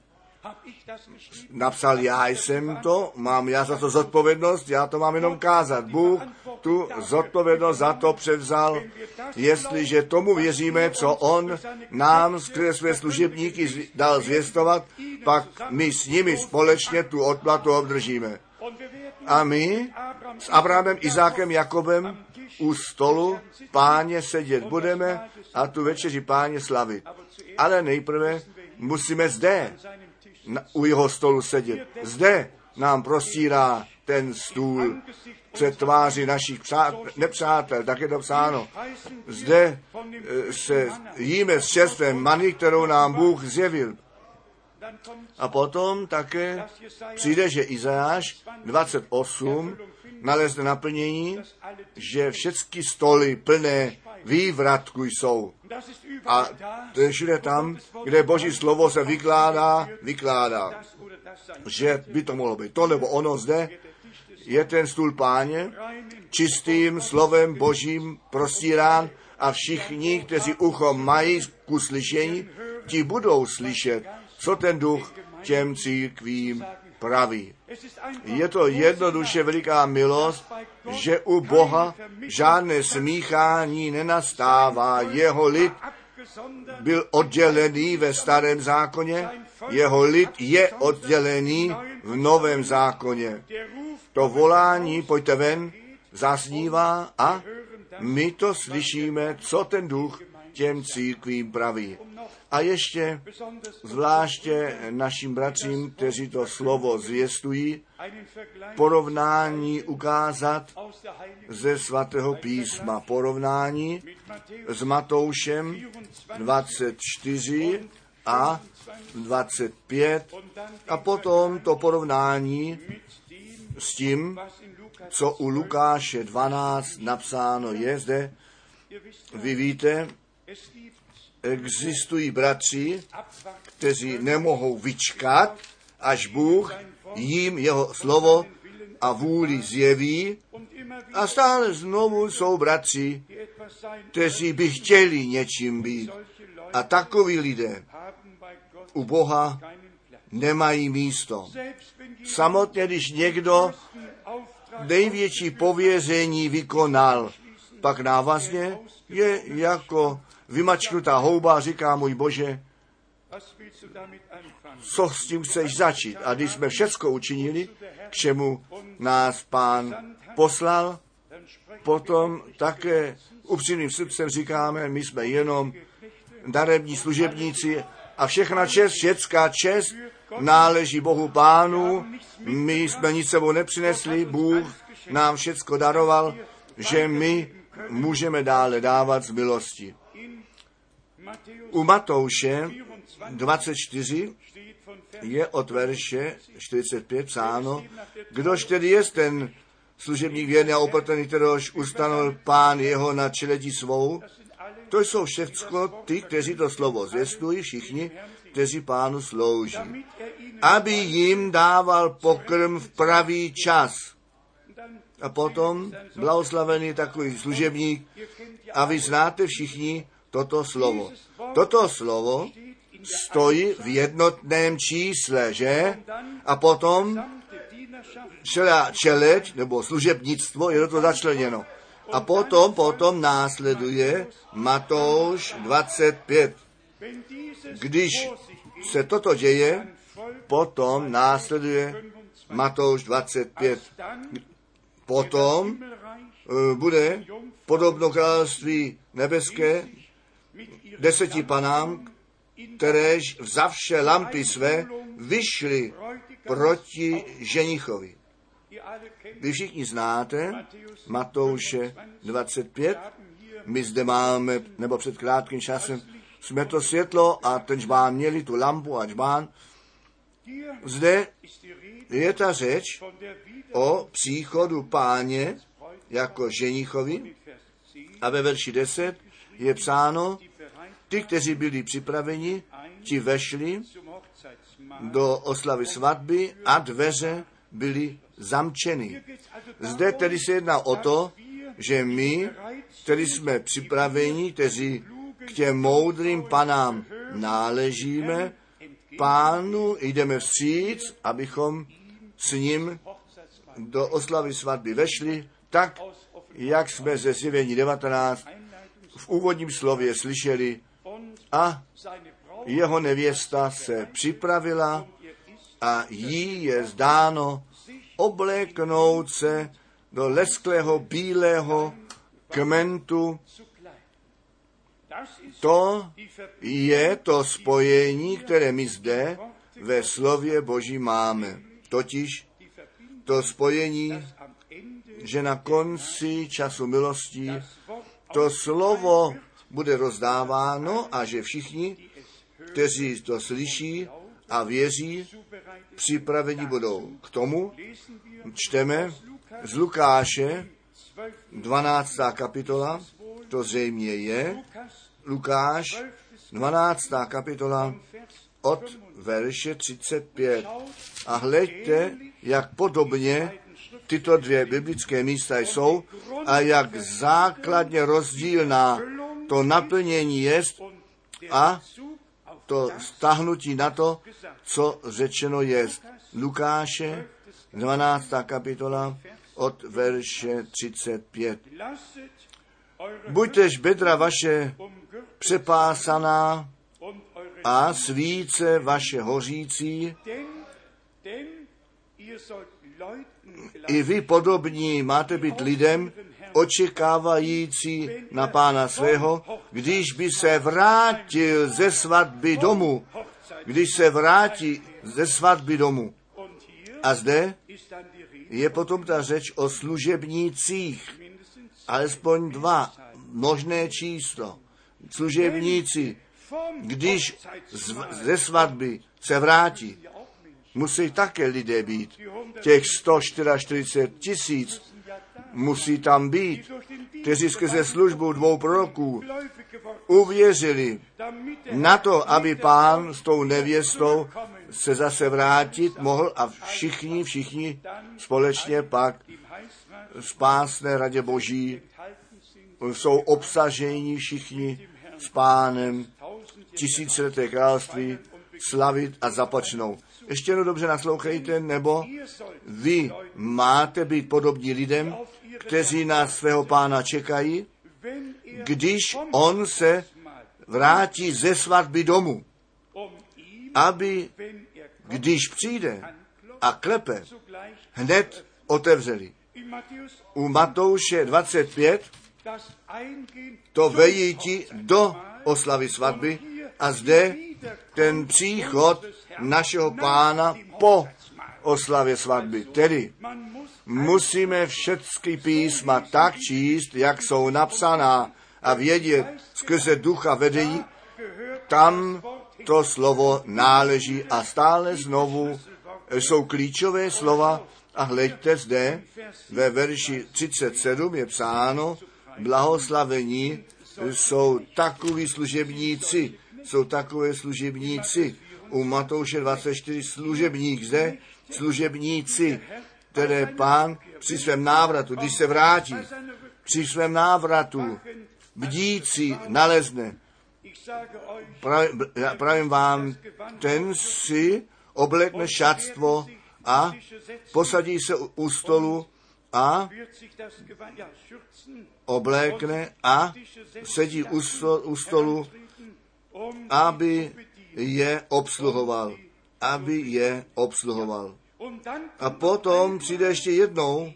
Napsal já jsem to, mám já za to zodpovědnost, já to mám jenom kázat. Bůh tu zodpovědnost za to převzal, jestliže tomu věříme, co on nám skrze své služebníky dal zvěstovat, pak my s nimi společně tu odplatu obdržíme. A my s Abrahamem, Izákem, Jakobem u stolu Páně sedět budeme a tu večeři Páně slavit. Ale nejprve musíme zde na, u jeho stolu sedět. Zde nám prostírá ten stůl před tváří našich přátel, nepřátel, tak je to psáno. Zde e, se jíme s čerstvem many, kterou nám Bůh zjevil. A potom také přijde, že Izajáš dvacet osm nalezne naplnění, že všechny stoly plné vývratku jsou. A to je všude tam, kde Boží slovo se vykládá, vykládá. Že by to mohlo být to nebo ono zde, je ten stůl Páně, čistým slovem Božím prostírán a všichni, kteří ucho mají ku slyšení, ti budou slyšet, co ten duch těm církvím praví. Je to jednoduše veliká milost, že u Boha žádné smíchání nenastává. Jeho lid byl oddělený ve starém zákoně, jeho lid je oddělený v novém zákoně. To volání, pojďte ven, zaznívá a my to slyšíme, co ten duch těm církvím praví. A ještě zvláště našim bratřím, kteří to slovo zvěstují, porovnání ukázat ze svatého písma. Porovnání s Matoušem dvacet čtyři a dvacet pět a potom to porovnání s tím, co u Lukáše dvanáct napsáno je zde. Vy víte, existují bratři, kteří nemohou vyčkat, až Bůh jim jeho slovo a vůli zjeví. A stále znovu jsou bratři, kteří by chtěli něčím být. A takoví lidé u Boha nemají místo. Samotně, když někdo největší pověření vykonal, pak návazně je jako vymačknutá houba a říká, můj Bože, co s tím chceš začít? A když jsme všecko učinili, k čemu nás Pán poslal, potom také upřímným srdcem říkáme, my jsme jenom darební služebníci a všechna čest, všecká čest náleží Bohu Pánu. My jsme nic sebou nepřinesli, Bůh nám všecko daroval, že my můžeme dále dávat z milosti. U Matouše dvacet čtyři je od verše čtyřicet pět psáno, kdož tedy je ten služebník věrný a opatrný, kterož ustanovil Pán jeho na čeledí svou. To jsou všecko ty, kteří to slovo zvěstují, všichni, kteří Pánu slouží. Aby jim dával pokrm v pravý čas. A potom blahoslavený takový služebník. A vy znáte všichni toto slovo. Toto slovo stojí v jednotném čísle, že? A potom celá čeleď, nebo služebnictvo, je do toho začleněno. A potom, potom následuje Matouš dvacet pět. Když se toto děje, potom následuje Matouš dvacet pět. Potom uh, bude podobno království nebeské deseti panám, kteréž vzavše lampy své vyšly proti ženichovi. Vy všichni znáte Matouše dvacet pět. My zde máme, nebo před krátkým časem, jsme to světlo a ten žbán měli, tu lampu a žbán. Zde je ta řeč o příchodu Páně jako ženichovi a ve verši deset je psáno, ty, kteří byli připraveni, ti vešli do oslavy svatby a dveře byly zamčeny. Zde tedy se jedná o to, že my, kteří jsme připraveni, kteří k těm moudrým panám náležíme, Pánu jdeme vstříc, abychom s ním do oslavy svatby vešli, tak, jak jsme ze Zjevení devatenáct v úvodním slově slyšeli, a jeho nevěsta se připravila a jí je zdáno obléknout se do lesklého bílého kmentu. To je to spojení, které my zde ve slově Boží máme. Totiž to spojení, že na konci času milostí to slovo bude rozdáváno a že všichni, kteří to slyší a věří, připraveni budou. K tomu čteme z Lukáše, dvanáctá kapitola, to zřejmě je, Lukáš, dvanáctá kapitola, od verše třicet pět. A hleďte, jak podobně tyto dvě biblické místa jsou a jak základně rozdílná to naplnění jest a to stáhnutí na to, co řečeno jest. Lukáše, dvanáctá kapitola, od verše třicet pět. Buďtež bedra vaše přepásaná a svíce vaše hořící, i vy podobní máte být lidem, očekávající na Pána svého, když by se vrátil ze svatby domů, když se vrátí ze svatby domů. A zde je potom ta řeč o služebnících, alespoň dva, možné číslo. Služebníci, když z, ze svatby se vrátí, musí také lidé být. Těch sto čtyřicet čtyři tisíc musí tam být, kteří skrze službu dvou proroků uvěřili na to, aby Pán s tou nevěstou se zase vrátit mohl a všichni, všichni společně pak v spásné radě Boží jsou obsaženi všichni s Pánem tisícileté království slavit a započnou. Ještě jednou dobře naslouchejte, nebo vy máte být podobní lidem, kteří na svého Pána čekají, když on se vrátí ze svatby domů, aby, když přijde a klepe, hned otevřeli. U Matouše dvacet pět to vejítí do oslavy svatby a zde ten příchod našeho Pána po oslavě svatby. Tedy musíme všechny písma tak číst, jak jsou napsaná a vědět skrze ducha vedení, tam to slovo náleží a stále znovu jsou klíčové slova a hleďte zde, ve verši třicet sedm je psáno, blahoslavení jsou takoví služebníci, jsou takové služebníci. U Matouše dvacet čtyři služebník zde, služebníci, které Pán při svém návratu, když se vrátí, při svém návratu bdící nalezne. Pravím vám, ten si oblekne šatstvo a posadí se u stolu a oblékne a sedí u, sto, u stolu, aby je obsluhoval. Aby je obsluhoval. A potom přijde ještě jednou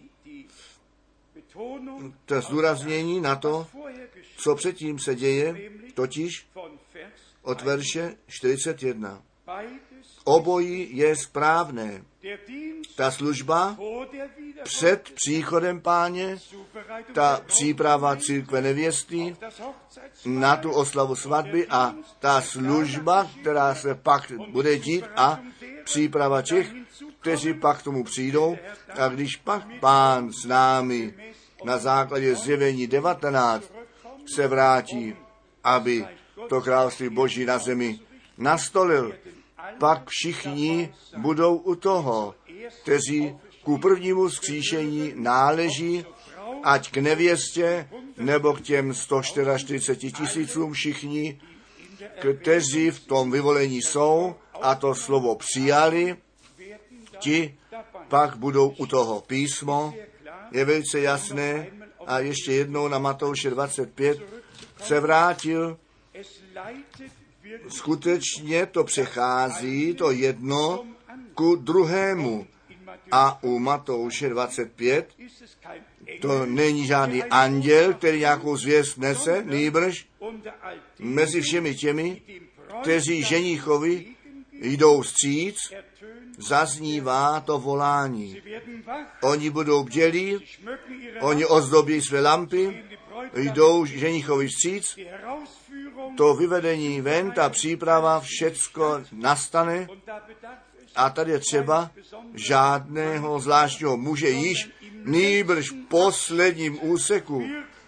to zdůraznění na to, co předtím se děje, totiž od verše čtyřicet jedna. Obojí je správné. Ta služba před příchodem Páně, ta příprava církve nevěsty na tu oslavu svatby a ta služba, která se pak bude dít a příprava těch, kteří pak k tomu přijdou. A když pak Pán s námi na základě zjevení devatenáct se vrátí, aby to království Boží na zemi nastolil, pak všichni budou u toho, kteří ku prvnímu vzkříšení náleží, ať k nevěstě, nebo k těm sto čtyřiceti čtyři tisícům všichni, kteří v tom vyvolení jsou a to slovo přijali, ti pak budou u toho. Písmo je velice jasné a ještě jednou na Matouše dvacet pět se vrátil. Skutečně to přechází, to jedno ku druhému. A u Matouše dvacet pět to není žádný anděl, který nějakou zvěst nese, nýbrž mezi všemi těmi, kteří ženíchovi jdou vstříc, zaznívá to volání. Oni budou bdělí, oni ozdobí své lampy, jdou ženíchovi vstříc, to vyvedení ven, ta příprava, všecko nastane a tady je třeba žádného zvláštního muže již, nýbrž v posledním úseku.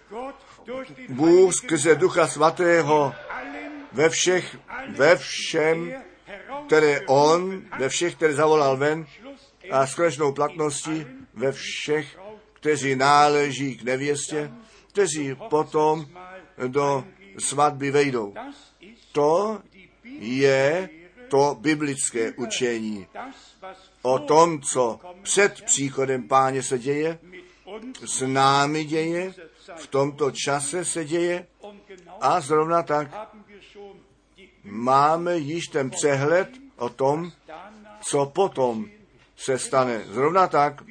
Bůh skrze Ducha Svatého ve všech, ve všem, které on, ve všech, které zavolal ven a s konečnou platností ve všech, kteří náleží k nevěstě, kteří potom do svatby vejdou. To je to biblické učení o tom, co před příchodem Páně se děje, s námi děje, v tomto čase se děje a zrovna tak máme již ten přehled o tom, co potom se stane. Zrovna tak,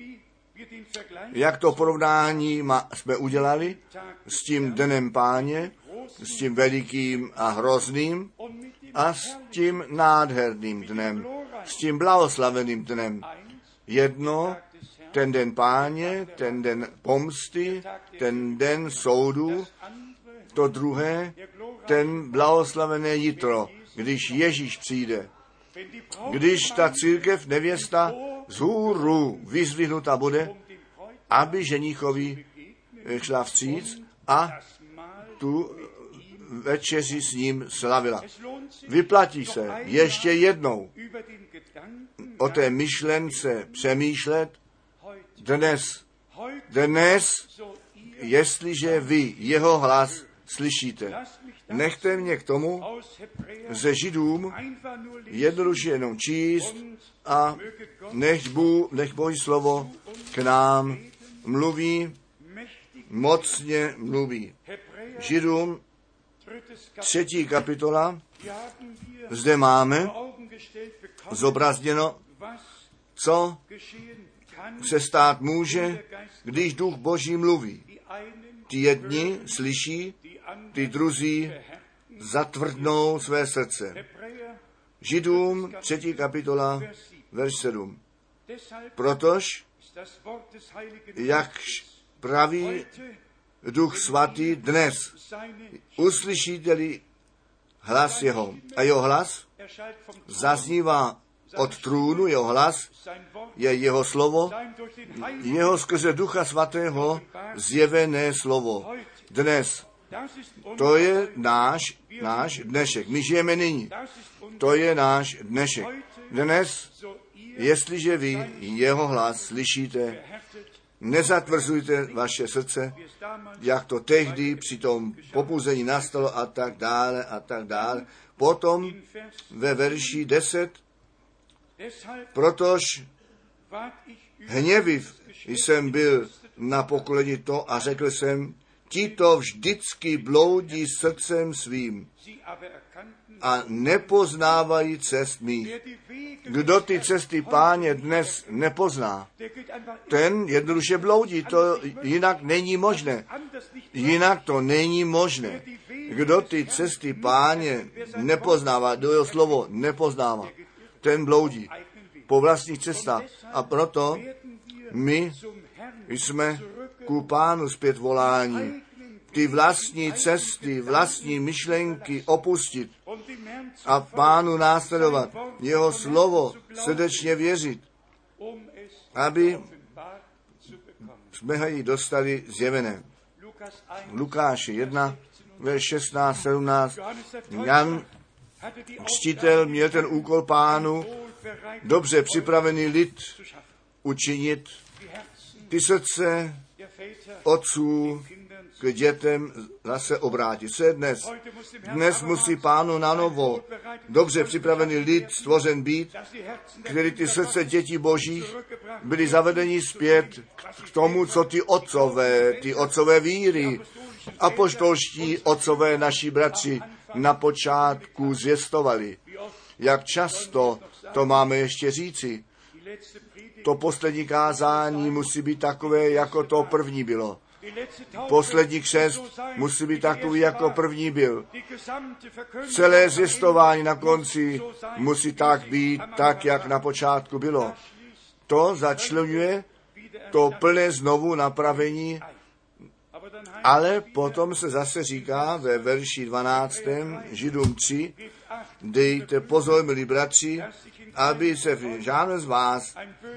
jak to porovnání jsme udělali s tím dnem Páně, s tím velikým a hrozným a s tím nádherným dnem, s tím blahoslaveným dnem. Jedno, ten den Páně, ten den pomsty, ten den soudu, to druhé, ten blahoslavené jitro, když Ježíš přijde. Když ta církev nevěsta z hůru vyzdvihnuta bude, aby ženíchovi šla vstříc a tu večeři s ním slavila. Vyplatí se ještě jednou o té myšlence přemýšlet dnes. Dnes, jestliže vy jeho hlas slyšíte. Nechte mě k tomu ze Židům jednoduše jenom číst a nech, Bůh, nech Boží slovo k nám mluví, mocně mluví. Židům třetí kapitola, zde máme zobrazněno, co se stát může, když Duch Boží mluví. Ty jedni slyší, ty druzí zatvrdnou své srdce. Židům třetí kapitola, verš sedm. Protož, jak praví Duch Svatý dnes, uslyšíte-li hlas jeho. A jeho hlas zaznívá od trůnu, jeho hlas je jeho slovo, jeho skrze Ducha Svatého zjevené slovo. Dnes, to je náš, náš dnešek. My žijeme nyní. To je náš dnešek. Dnes, jestliže vy jeho hlas slyšíte, nezatvrzujte vaše srdce, jak to tehdy při tom popuzení nastalo a tak dále a tak dále. Potom ve verši deset, protož hněviv jsem byl na pokolení to a řekl jsem, ti to vždycky bloudí srdcem svým a nepoznávají cest mých. Kdo ty cesty Páně dnes nepozná, ten jednoduše bloudí, to jinak není možné. Jinak to není možné. Kdo ty cesty Páně nepoznává, do jeho slovo nepoznává, ten bloudí po vlastních cestách. A proto my jsme ku Pánu zpět volání. Ty vlastní cesty, vlastní myšlenky opustit a Pánu následovat. Jeho slovo srdečně věřit, aby jsme ho dostali zjevené. Lukáš jedna, verš šestnáct, sedmnáct. Jan, křtitel, měl ten úkol Pánu dobře připravený lid učinit, ty srdce otců k dětem zase obrátit. Co je dnes? Dnes musí Pánu na novo dobře připravený lid stvořen být, který ty srdce dětí božích byly zavedeni zpět k tomu, co ty otcové, ty otcové víry, apoštolští otcové naši bratři na počátku zvěstovali. Jak často to máme ještě říci? To poslední kázání musí být takové, jako to první bylo. Poslední křest musí být takový, jako první byl. Celé zvěstování na konci musí tak být, tak, jak na počátku bylo. To začlenuje to plné znovu napravení, ale potom se zase říká ve verši dvanáctém Židům tři, dejte pozor, milí bratři, aby se v žádném z vás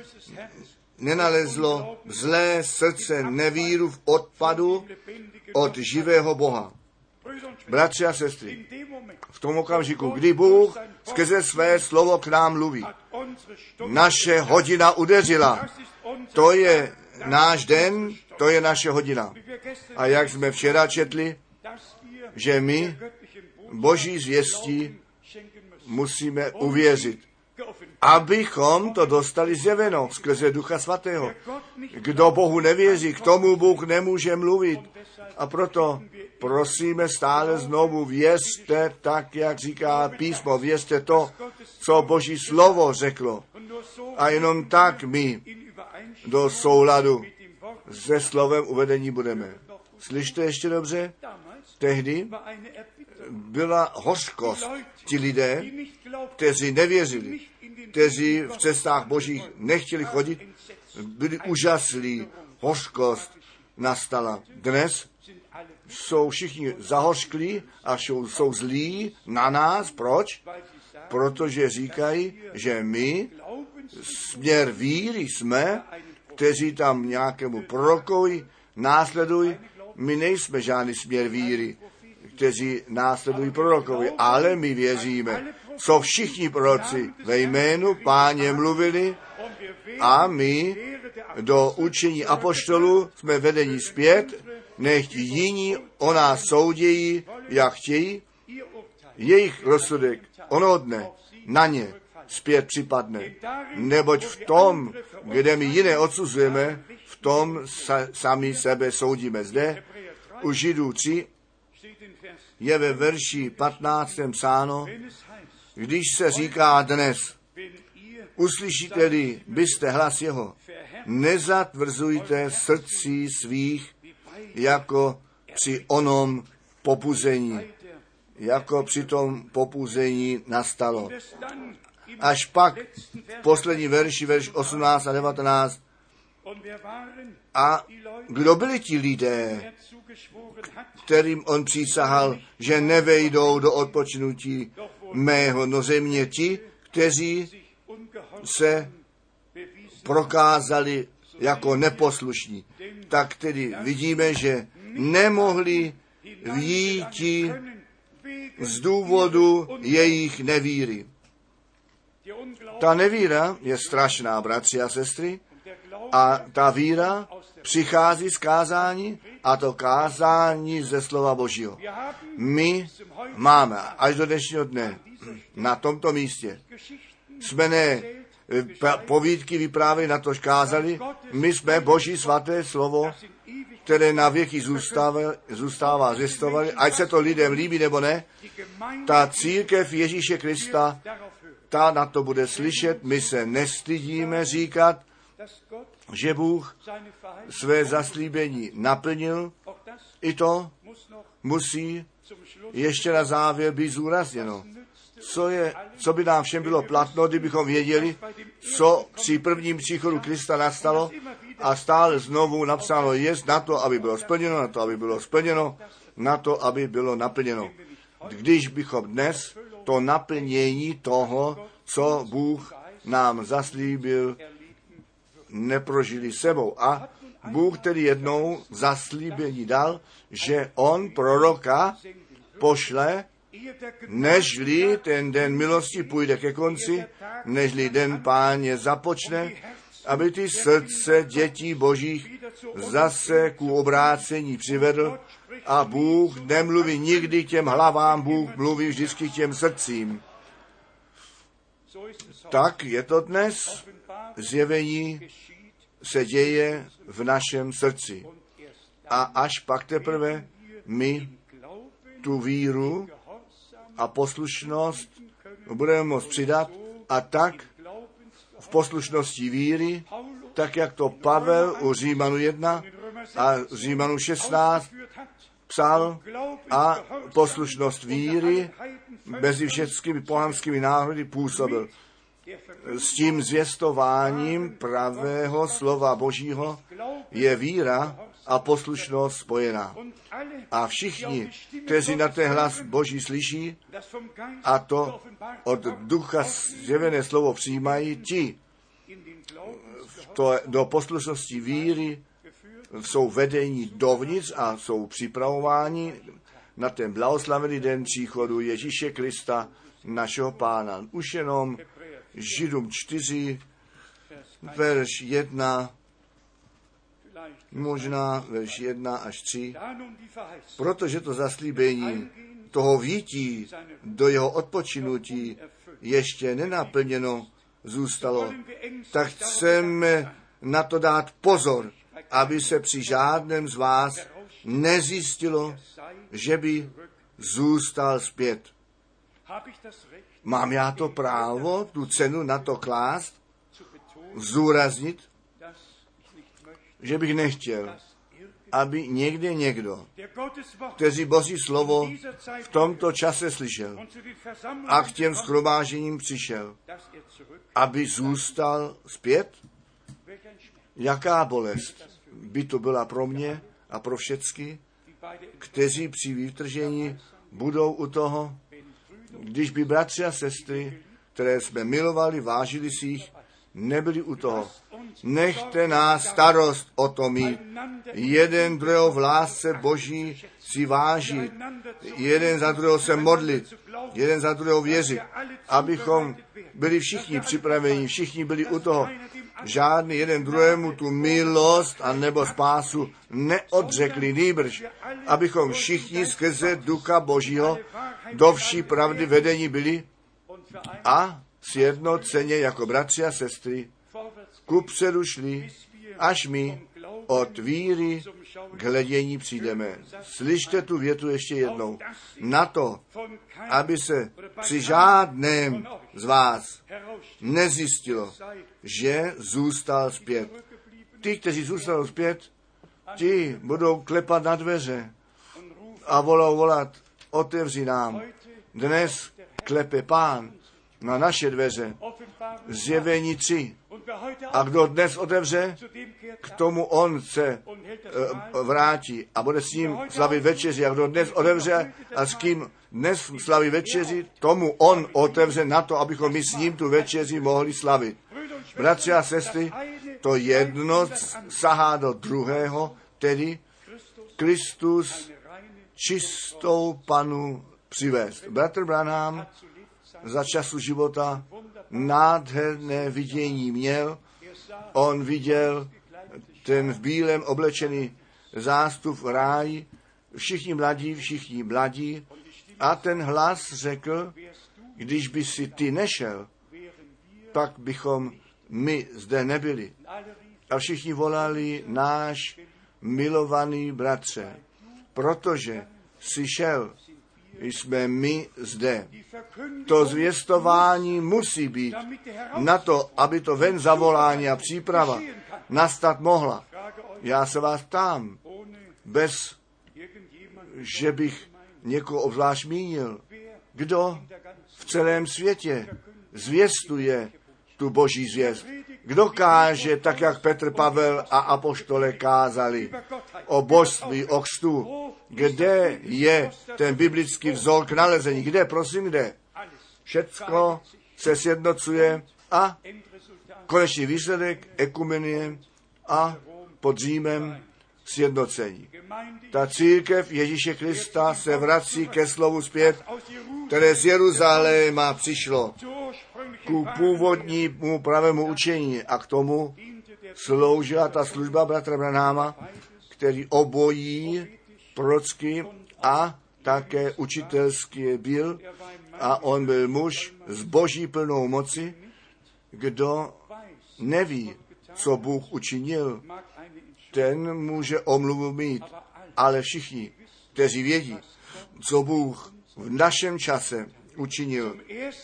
nenalezlo zlé srdce nevíru v odpadu od živého Boha. Bratři a sestry, v tom okamžiku, kdy Bůh skrze své slovo k nám mluví, naše hodina udeřila. To je náš den, to je naše hodina. A jak jsme včera četli, že my Boží zvěstí musíme uvěřit, abychom to dostali zjeveno skrze Ducha Svatého. Kdo Bohu nevěří, k tomu Bůh nemůže mluvit. A proto prosíme stále znovu, věřte tak, jak říká písmo, věřte to, co Boží slovo řeklo. A jenom tak my do souladu se slovem uvedení budeme. Slyšte ještě dobře? Tehdy byla hořkost. Ti lidé, kteří nevěřili, kteří v cestách Božích nechtěli chodit, byli úžaslí. Hořkost nastala. Dnes jsou všichni zahořklí a jsou, jsou zlí na nás. Proč? Protože říkají, že my směr víry jsme, kteří tam nějakému prorokovi následují. My nejsme žádný směr víry, kteří následují prorokovi, ale my věříme, co všichni proroci ve jménu Páně mluvili a my do učení apoštolů jsme vedeni zpět, nechť jiní o nás soudějí, jak chtějí, jejich rozsudek ono dne na ně zpět připadne. Neboť v tom, kde my jiné odsuzujeme, v tom sa, sami sebe soudíme. Zde u Židů tři je ve verši patnáctém psáno, když se říká dnes, uslyšíte-li byste hlas jeho, nezatvrzujte srdcí svých, jako při onom popuzení, jako při tom popuzení nastalo. Až pak v poslední verši, verš osmnáct a devatenáct, A kdo byli ti lidé, kterým on přísahal, že nevejdou do odpočinutí mého, no země ti, kteří se prokázali jako neposlušní. Tak tedy vidíme, že nemohli vjíti z důvodu jejich nevíry. Ta nevíra je strašná, bratři a sestry, a ta víra přichází z kázání, a to kázání ze slova Božího. My máme až do dnešního dne na tomto místě. Jsme ne povídky vyprávěli, na tož kázali, my jsme Boží svaté slovo, které na věky zůstává, zůstává zvěstovali, ať se to lidem líbí nebo ne, ta církev Ježíše Krista, ta na to bude slyšet. My se nestydíme říkat, že Bůh své zaslíbení naplnil. I to musí ještě na závěr být zúrazněno. Co, je, co by nám všem bylo platno, kdybychom věděli, co při prvním příchodu Krista nastalo, a stále znovu napsáno je na to, aby bylo splněno, na to, aby bylo splněno, na to, aby bylo naplněno. Když bychom dnes to naplnění toho, co Bůh nám zaslíbil, neprožili sebou. A Bůh tedy jednou zaslíbení dal, že on proroka pošle, nežli ten den milosti půjde ke konci, nežli den Páně započne, aby ty srdce dětí božích zase ku obrácení přivedl. A Bůh nemluví nikdy těm hlavám, Bůh mluví vždycky těm srdcím. Tak je to dnes. Zjevení se děje v našem srdci. A až pak teprve my tu víru a poslušnost budeme moct přidat, a tak v poslušnosti víry, tak jak to Pavel u Římanu jedna a Římanu šestnáct psal, a poslušnost víry mezi všeckými pohanskými národy působil. S tím zvěstováním pravého slova Božího je víra a poslušnost spojená. A všichni, kteří na ten hlas Boží slyší a to od ducha zjevené slovo přijímají, ti to, do poslušnosti víry jsou vedení dovnitř a jsou připravováni na ten blahoslavený den příchodu Ježíše Krista, našeho Pána. Už jenom Židům čtyři, verš jedna, možná verš jedna až tři, protože to zaslíbení toho vítí do jeho odpočinutí ještě nenaplněno zůstalo, tak chceme na to dát pozor, aby se při žádném z vás nezjistilo, že by zůstal zpět. Mám já to právo, tu cenu na to klást, zúraznit, že bych nechtěl, aby někde někdo, kteří Boží slovo v tomto čase slyšel a k těm shromážením přišel, aby zůstal zpět? Jaká bolest by to byla pro mě a pro všecky, kteří při vytržení budou u toho, když by bratři a sestry, které jsme milovali, vážili si jich, nebyli u toho. Nechte nás starost o to mít. Jeden druhého v lásce Boží si vážit. Jeden za druhého se modlit. Jeden za druhého věřit. Abychom byli všichni připraveni, všichni byli u toho. Žádný jeden druhému tu milost a nebo spásu neodřekli, nýbrž, abychom všichni skrze Ducha Božího do vší pravdy vedení byli a sjednoceně jako bratři a sestry kupředu šli, až my od víry k hledění přijdeme. Slyšte tu větu ještě jednou. Na to, aby se při žádném z vás nezjistilo, že zůstal zpět. Ti, kteří zůstanou zpět, ti budou klepat na dveře a volou volat, otevři nám. Dnes klepe Pán na naše dveře. Zjevení tři. A kdo dnes otevře, k tomu on se uh, vrátí a bude s ním slavit večeři. A kdo dnes otevře a s kým dnes slaví večeři, tomu on otevře na to, abychom my s ním tu večeři mohli slavit. Bratři a sestry, to jedno sahá do druhého, tedy Kristus čistou panu přivést. Bratr Branham za času života nádherné vidění měl. On viděl ten v bílém oblečený zástup v ráji, všichni mladí, všichni mladí, a ten hlas řekl, když by si ty nešel, pak bychom my zde nebyli. A všichni volali, náš milovaný bratře, protože jsi šel, jsme my zde. To zvěstování musí být na to, aby to ven zavolání a příprava nastat mohla. Já se vás ptám, bez, že bych někoho obzvlášť mínil, kdo v celém světě zvěstuje tu boží zvěst. Kdo káže, tak jak Petr, Pavel a apoštole kázali o božství, o křtu? Kde je ten biblický vzor k nalezení? Kde, prosím, kde? Všecko se sjednocuje a konečný výsledek ekumenie a pod Římem sjednocení. Ta církev Ježíše Krista se vrací ke slovu zpět, které z Jeruzaléma přišlo ku původnímu pravému učení a k tomu sloužila ta služba bratra Branhama, který obojí prorocky a také učitelský byl a on byl muž s boží plnou moci. Kdo neví, co Bůh učinil, ten může omluvu mít, ale všichni, kteří vědí, co Bůh v našem čase učinil.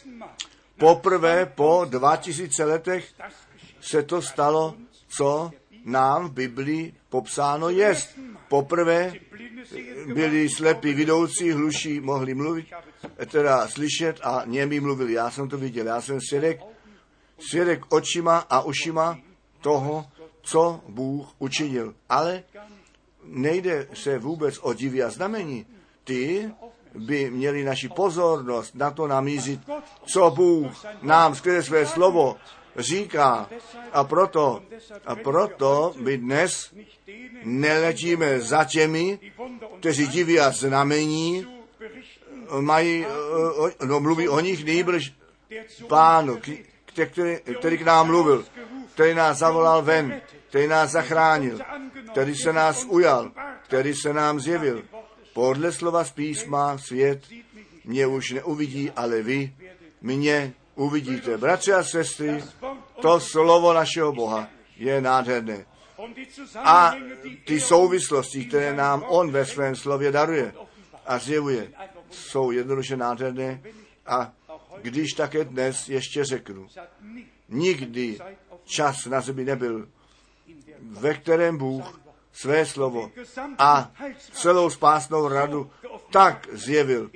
Poprvé po dva tisíce letech se to stalo, co nám v Biblii popsáno jest. Poprvé byli slepí vidoucí, hluší mohli mluvit, teda slyšet a němí mluvili. Já jsem to viděl, já jsem svědek, svědek očima a ušima toho, co Bůh učinil. Ale nejde se vůbec o divy a znamení. Ty by měli naši pozornost na to namířit, co Bůh nám skrze své slovo říká. A proto, a proto my dnes neletíme za těmi, kteří diví a znamení mají, no, mluví o nich nýbrž Pánu, který, který k nám mluvil, který nás zavolal ven, který nás zachránil, který se nás ujal, který se nám zjevil. Podle slova z písma svět mě už neuvidí, ale vy mě uvidíte. Bratři a sestry, to slovo našeho Boha je nádherné. A ty souvislosti, které nám on ve svém slově daruje a zjevuje, jsou jednoduše nádherné. A když také dnes ještě řeknu, nikdy čas na zemi nebyl, ve kterém Bůh své slovo a celou spásnou radu tak zjevil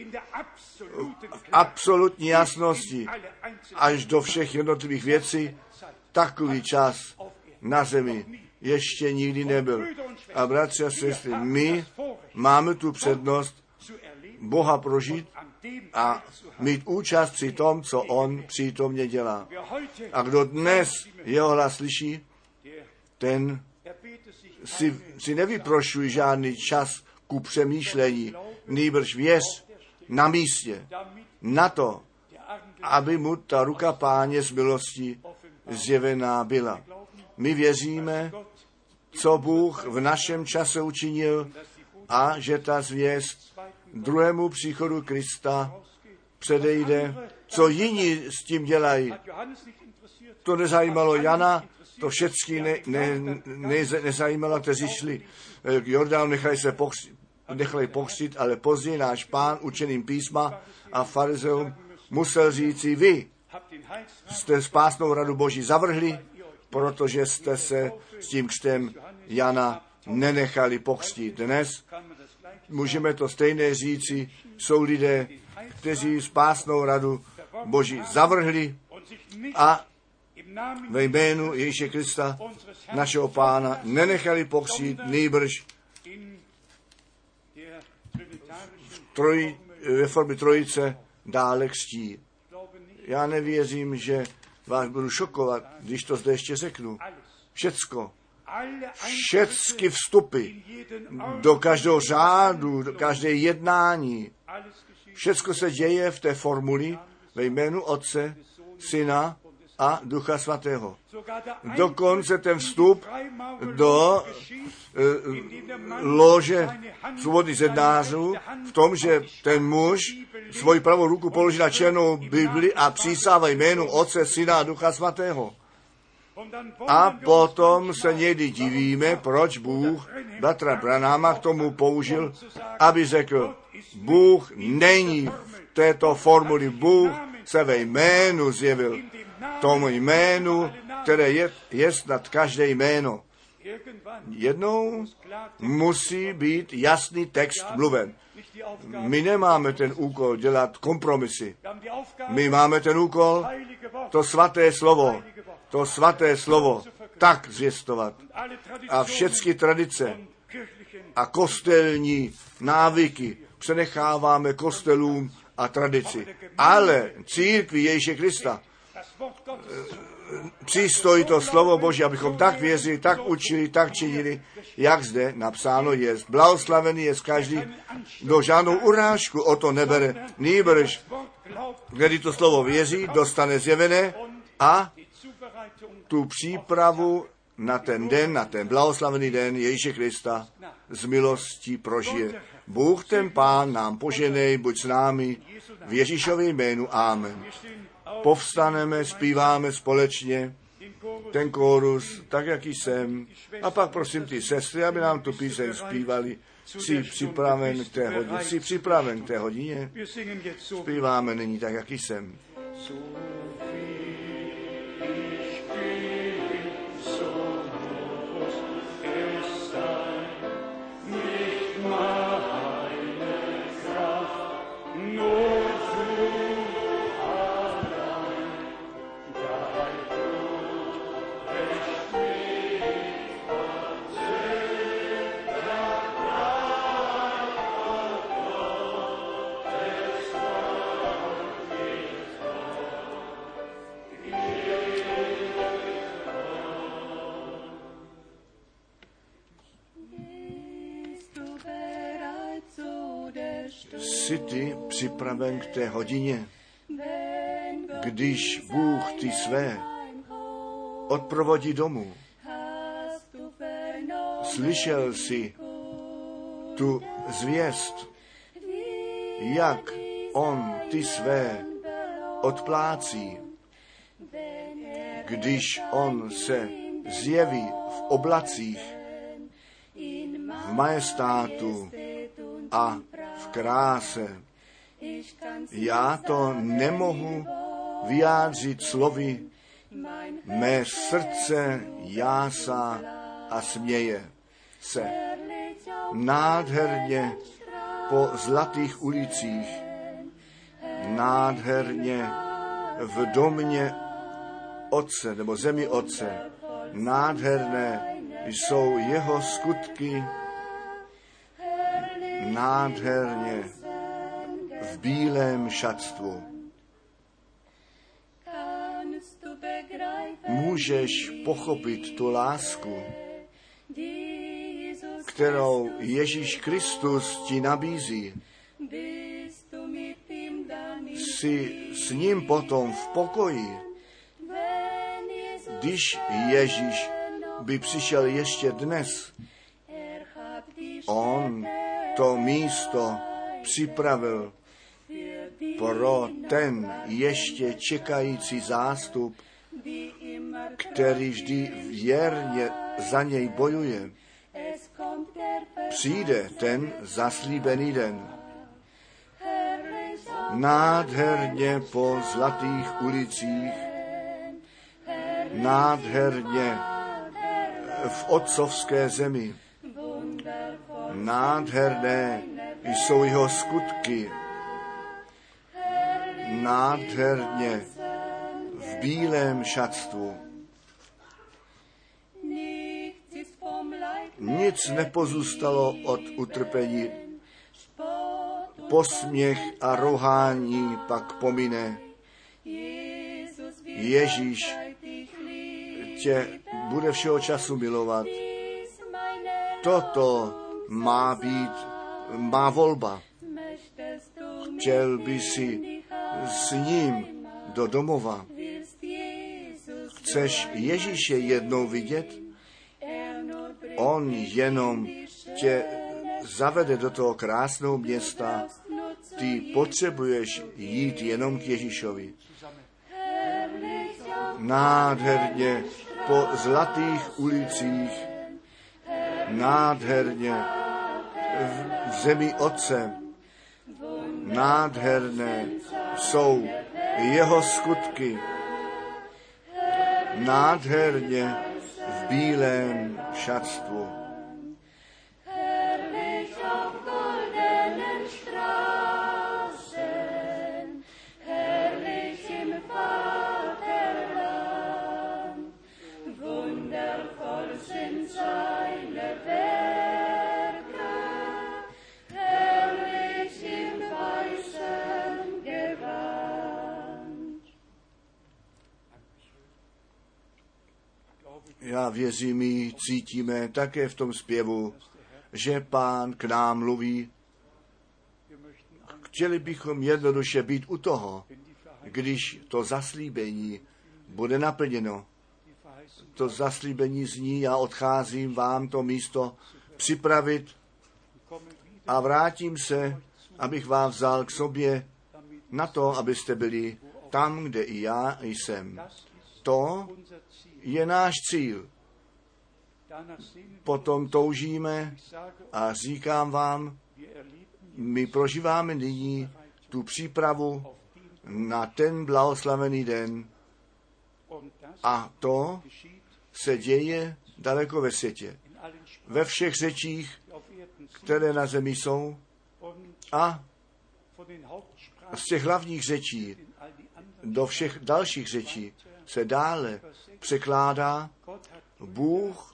v absolutní jasnosti až do všech jednotlivých věcí, takový čas na zemi ještě nikdy nebyl. A bratři a sestry, my máme tu přednost Boha prožít a mít účast při tom, co on přítomně dělá. A kdo dnes jeho hlas slyší, ten si, si nevyprošuj žádný čas ku přemýšlení, nýbrž věř na místě, na to, aby mu ta ruka Páně z milosti zjevená byla. My věříme, co Bůh v našem čase učinil a že ta zvěst druhému příchodu Krista předejde. Co jiní s tím dělají, to nezajímalo Jana, to všechny ne, ne, ne, nezajímalo, kteří šli k Jordánu, nechali se pokřít, nechali pokřít, ale později náš Pán učeným písma a farizeům musel říci, vy jste spásnou radu Boží zavrhli, protože jste se s tím křtem Jana nenechali pokřtít. Dnes můžeme to stejné říci, jsou lidé, kteří spásnou radu Boží zavrhli a ve jménu Ježíše Krista, našeho Pána, nenechali pokřít, nýbrž troj, ve formě trojice dále křtí. Já nevěřím, že vás budu šokovat, když to zde ještě řeknu. Všecko, všecky vstupy do každého řádu, do každé jednání, všecko se děje v té formuli ve jménu Otce, Syna a Ducha Svatého. Dokonce ten vstup do e, lože svobodných zednářů v tom, že ten muž svoji pravou ruku položí na černou Bibli a přísává jménu Otce, Syna a Ducha Svatého. A potom se někdy divíme, proč Bůh bratra Branhama k tomu použil, aby řekl, Bůh není v této formuli, Bůh se ve jménu zjevil, tomu jménu, které je, je nad každé jméno. Jednou musí být jasný text mluven. My nemáme ten úkol dělat kompromisy. My máme ten úkol, to svaté slovo, to svaté slovo tak zvěstovat. A všechny tradice a kostelní návyky přenecháváme kostelům a tradici. Ale církvi Ježíše Krista přistojí to slovo Boží, abychom tak věřili, tak učili, tak činili, jak zde napsáno je. Blahoslavený je každý, kdo žádnou urážku o to nebere, nýbrž, kdy to slovo věří, dostane zjevené a tu přípravu na ten den, na ten blahoslavený den Ježíše Krista z milostí prožije. Bůh ten Pán nám poženej, buď s námi, v Ježíšově jménu. Amen. Povstaneme, zpíváme společně ten kórus, tak, jak jsem. A pak prosím ty sestry, aby nám tu píseň zpívali. Jsi připraven k té hodině? Jsi připraven k té hodině? Zpíváme nyní tak, jak jsem. Jsi ty připraven k té hodině, když Bůh ty své odprovodí domů? Slyšel jsi tu zvěst, jak on ty své odplácí, když on se zjeví v oblacích, v majestátu a v kráse. Já to nemohu vyjádřit slovy, mé srdce jásá a směje se. Nádherně po zlatých ulicích, nádherně v domě Otce, nebo zemi Otce, nádherné jsou jeho skutky, nádherně v bílém šatstvu. Můžeš pochopit tu lásku, kterou Ježíš Kristus ti nabízí. Jsi s ním potom v pokoji. Když Ježíš by přišel ještě dnes, on to místo připravil pro ten ještě čekající zástup, který vždy věrně za něj bojuje. Přijde ten zaslíbený den. Nádherně po zlatých ulicích, nádherně v otcovské zemi, nádherné jsou jeho skutky, nádherně v bílém šatstvu. Nic nepozůstalo od utrpení. Posměch a rohání pak pomine. Ježíš tě bude všeho času milovat. Toto má být má volba. Chtěl by si s ním do domova. Chceš Ježíše jednou vidět? On jenom tě zavede do toho krásného města. Ty potřebuješ jít jenom k Ježíšovi. Nádherně po zlatých ulicích, nádherně v zemi Otce, nádherné jsou jeho skutky, nádherně v bílém šatstvu. Já věřím, my cítíme také v tom zpěvu, že Pán k nám mluví. Chtěli bychom jednoduše být u toho, když to zaslíbení bude naplněno. To zaslíbení zní, já odcházím vám to místo připravit a vrátím se, abych vás vzal k sobě na to, abyste byli tam, kde i já jsem. To je náš cíl. Potom toužíme a říkám vám, my prožíváme nyní tu přípravu na ten blahoslavený den a to se děje daleko ve světě. Ve všech řečích, které na zemi jsou a z těch hlavních řečí do všech dalších řečí se dále překládá, Bůh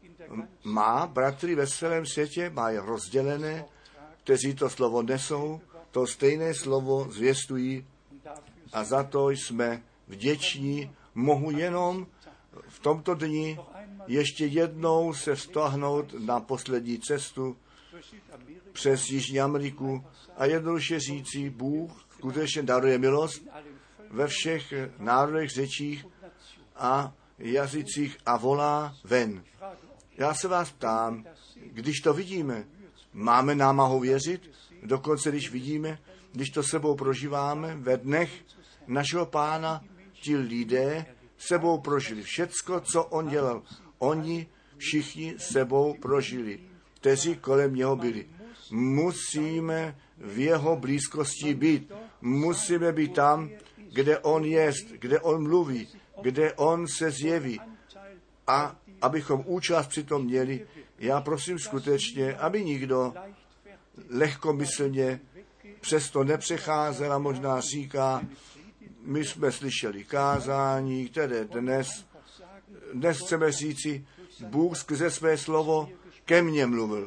má bratry ve celém světě, má je rozdělené, kteří to slovo nesou, to stejné slovo zvěstují a za to jsme vděční. Mohu jenom v tomto dni ještě jednou se vztahnout na poslední cestu přes Jižní Ameriku a jednoduše říci, Bůh skutečně daruje milost ve všech národech, řečích a jazycích a volá ven. Já se vás ptám, když to vidíme, máme námahu věřit, dokonce když vidíme, když to sebou prožíváme ve dnech našeho Pána, ti lidé sebou prožili všecko, co on dělal. Oni všichni sebou prožili, kteří kolem něho byli. Musíme v jeho blízkosti být. Musíme být tam, kde on jest, kde on mluví, kde on se zjeví. A abychom účast přitom měli, já prosím skutečně, aby nikdo lehkomyslně přesto nepřecházel a možná říká, my jsme slyšeli kázání, které dnes, dnes chceme říci, Bůh skrze své slovo ke mně mluvil.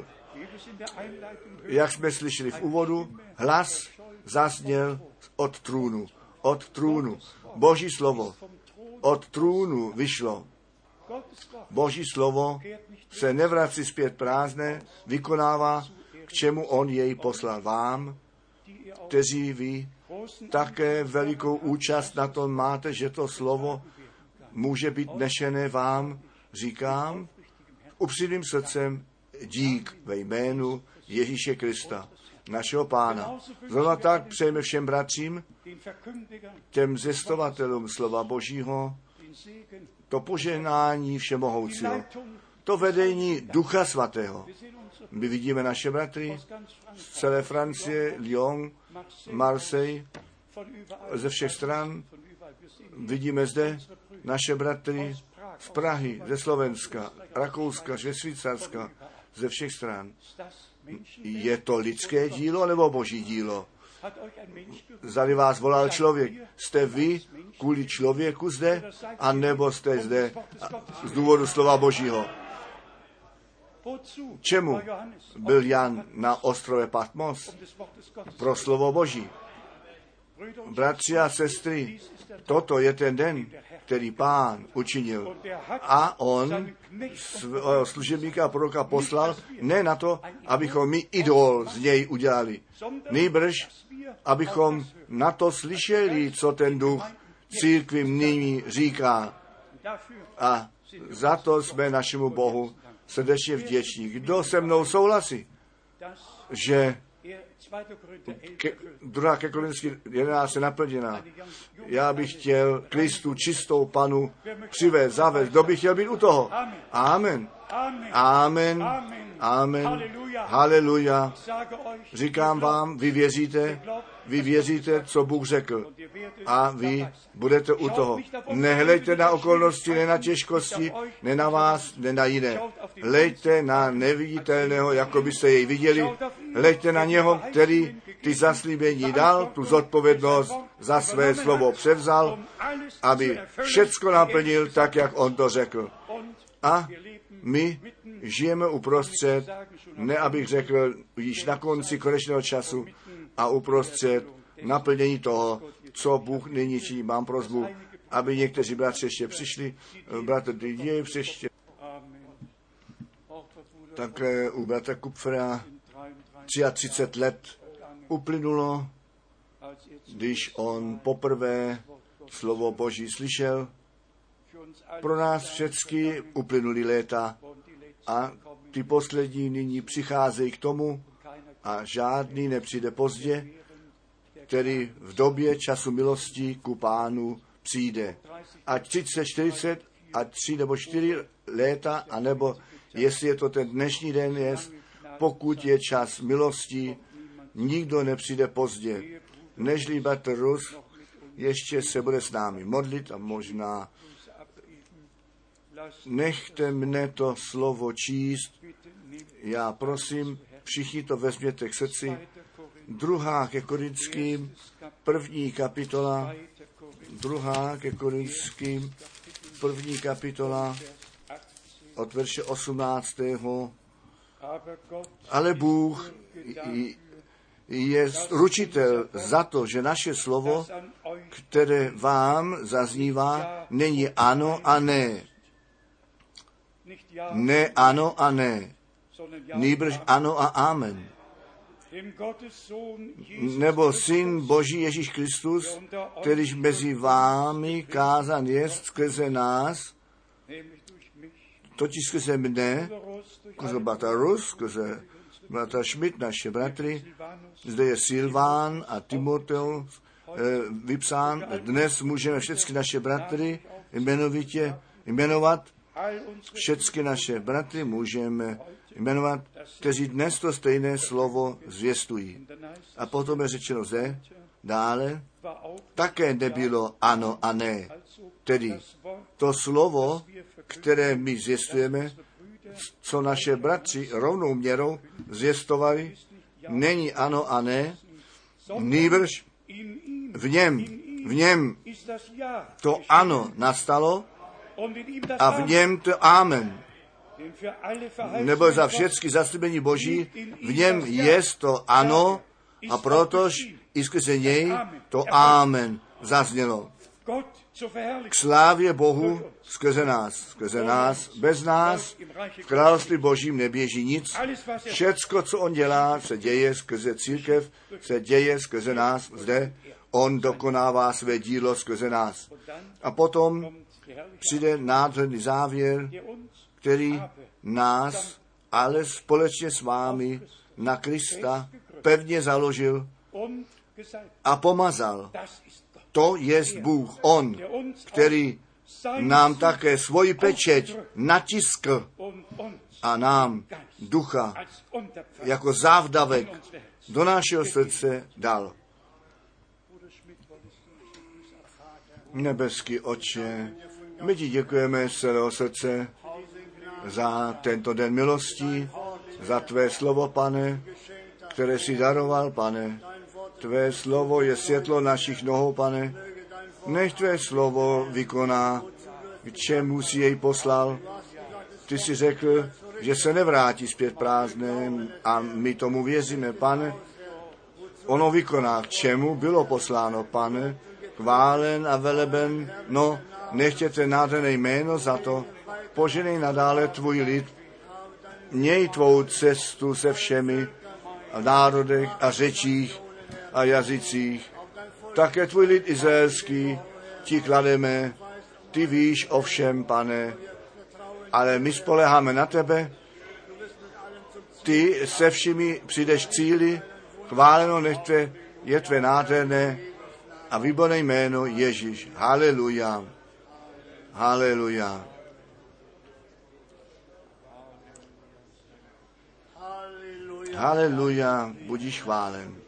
Jak jsme slyšeli v úvodu, hlas zazněl od trůnu. Od trůnu. Boží slovo od trůnu vyšlo. Boží slovo se nevrací zpět prázdné, vykonává, k čemu on jej poslal vám, kteří vy také velikou účast na tom máte, že to slovo může být nešené vám, říkám, upřímným srdcem dík ve jménu Ježíše Krista, našeho Pána. Zrovna tak přejeme všem bratřím, těm zjistovatelům slova Božího, to požehnání všemohoucího, to vedení Ducha Svatého. My vidíme naše bratry z celé Francie, Lyon, Marseille, ze všech stran. Vidíme zde naše bratry z Prahy, ze Slovenska, Rakouska, ze Švýcarska, ze všech stran. Je to lidské dílo nebo Boží dílo? Zali vás volal člověk. Jste vy kvůli člověku zde, anebo jste zde z důvodu slova Božího. Čemu byl Jan na ostrově Patmos? Pro slovo Boží. Bratři a sestry, toto je ten den, který Pán učinil. A on svého služebníka a proroka poslal ne na to, abychom my idol z něj udělali. Nejbrž, abychom na to slyšeli, co ten duch církvím nyní říká. A za to jsme našemu Bohu srdečně vděční. Kdo se mnou souhlasí, že ke, druhá ke Korinským jedenáct je naplněná. Já bych chtěl Kristu čistou Panu přivést, zavést. Kdo by chtěl být u toho? Amen. Amen. Amen. Haleluja. Říkám vám, vy věříte, vy věříte, co Bůh řekl. A vy budete u toho. Nehleďte na okolnosti, ne na těžkosti, ne na vás, ne na jiné. Hleďte na neviditelného, jako byste jej viděli. Hleďte na něho, který ty zaslíbení dal, tu zodpovědnost za své slovo převzal, aby všecko naplnil tak, jak on to řekl. A my žijeme uprostřed, ne abych řekl, již na konci konečného času a uprostřed naplnění toho, co Bůh nyní činí. Mám prosbu, aby někteří bratři ještě přišli. Bratr Didier přiště. Také u bratra Kupfera třicet tři let uplynulo, když on poprvé slovo Boží slyšel. Pro nás všechny uplynulý léta a ty poslední nyní přicházejí k tomu a žádný nepřijde pozdě, který v době času milosti ku Pánu přijde. A třicet, čtyřicet a tři nebo čtyři léta, anebo jestli je to ten dnešní den, jest, pokud je čas milosti, nikdo nepřijde pozdě. Nežli bratr Rus ještě se bude s námi modlit a možná nechte mne to slovo číst. Já prosím, všichni to vezměte k srdci. Druhá ke Korinským, první kapitola, druhá ke Korinským, první kapitola, od verše osmnáctého. Ale Bůh je ručitel za to, že naše slovo, které vám zaznívá, není ano a ne. Ne ano a ne. Nýbrž ano a amen. Nebo Syn Boží Ježíš Kristus, kterýž mezi vámi kázan jest skrze nás, totiž skrze mne, skrze bratra Rus, skrze bratra Schmidt, naše bratry, zde je Silván a Timoteus e, vypsán. Dnes můžeme všechny naše bratry jmenovitě jmenovat, všechny naše bratry můžeme jmenovat, kteří dnes to stejné slovo zvěstují. A potom je řečeno zde, dále, také nebylo ano a ne. Tedy to slovo, které my zvěstujeme, co naše bratři rovnou měrou zvěstovali, není ano a ne, nýbrž v něm, v něm to ano nastalo a v něm to amen. Nebo za všechny zaslíbení Boží, v něm je to ano a protož i skrze něj to amen zaznělo. K slávě Bohu skrze nás, skrze nás, bez nás v království Božím neběží nic. Všecko, co on dělá, se děje skrze církev, se děje skrze nás zde. On dokonává své dílo skrze nás. A potom přijde nádherný závěr, který nás, ale společně s vámi na Krista pevně založil a pomazal. To jest Bůh, on, který nám také svoji pečeť natiskl a nám ducha jako závdavek do našeho srdce dal. Nebeský Otče, my ti děkujeme z celého srdce za tento den milostí, za tvé slovo, Pane, které jsi daroval, Pane. Tvé slovo je světlo našich nohou, Pane. Nech tvé slovo vykoná, k čemu si jej poslal. Ty jsi řekl, že se nevrátí zpět prázdném a my tomu věříme, Pane. Ono vykoná, k čemu bylo posláno, Pane. Chválen a veleben, no, nechtě tvé nádherné jméno za to. Poženej nadále tvůj lid. Měj tvou cestu se všemi v národech a řečích a jazycích. Také tvůj lid izraelský ti klademe. Ty víš o všem, Pane, ale my spoléháme na tebe. Ty se všemi přijdeš k cíli. Chváleno nechte je tvé nádherné a výborné jméno Ježíš. Haleluja. Haleluja. Haleluja. Budíš chválen.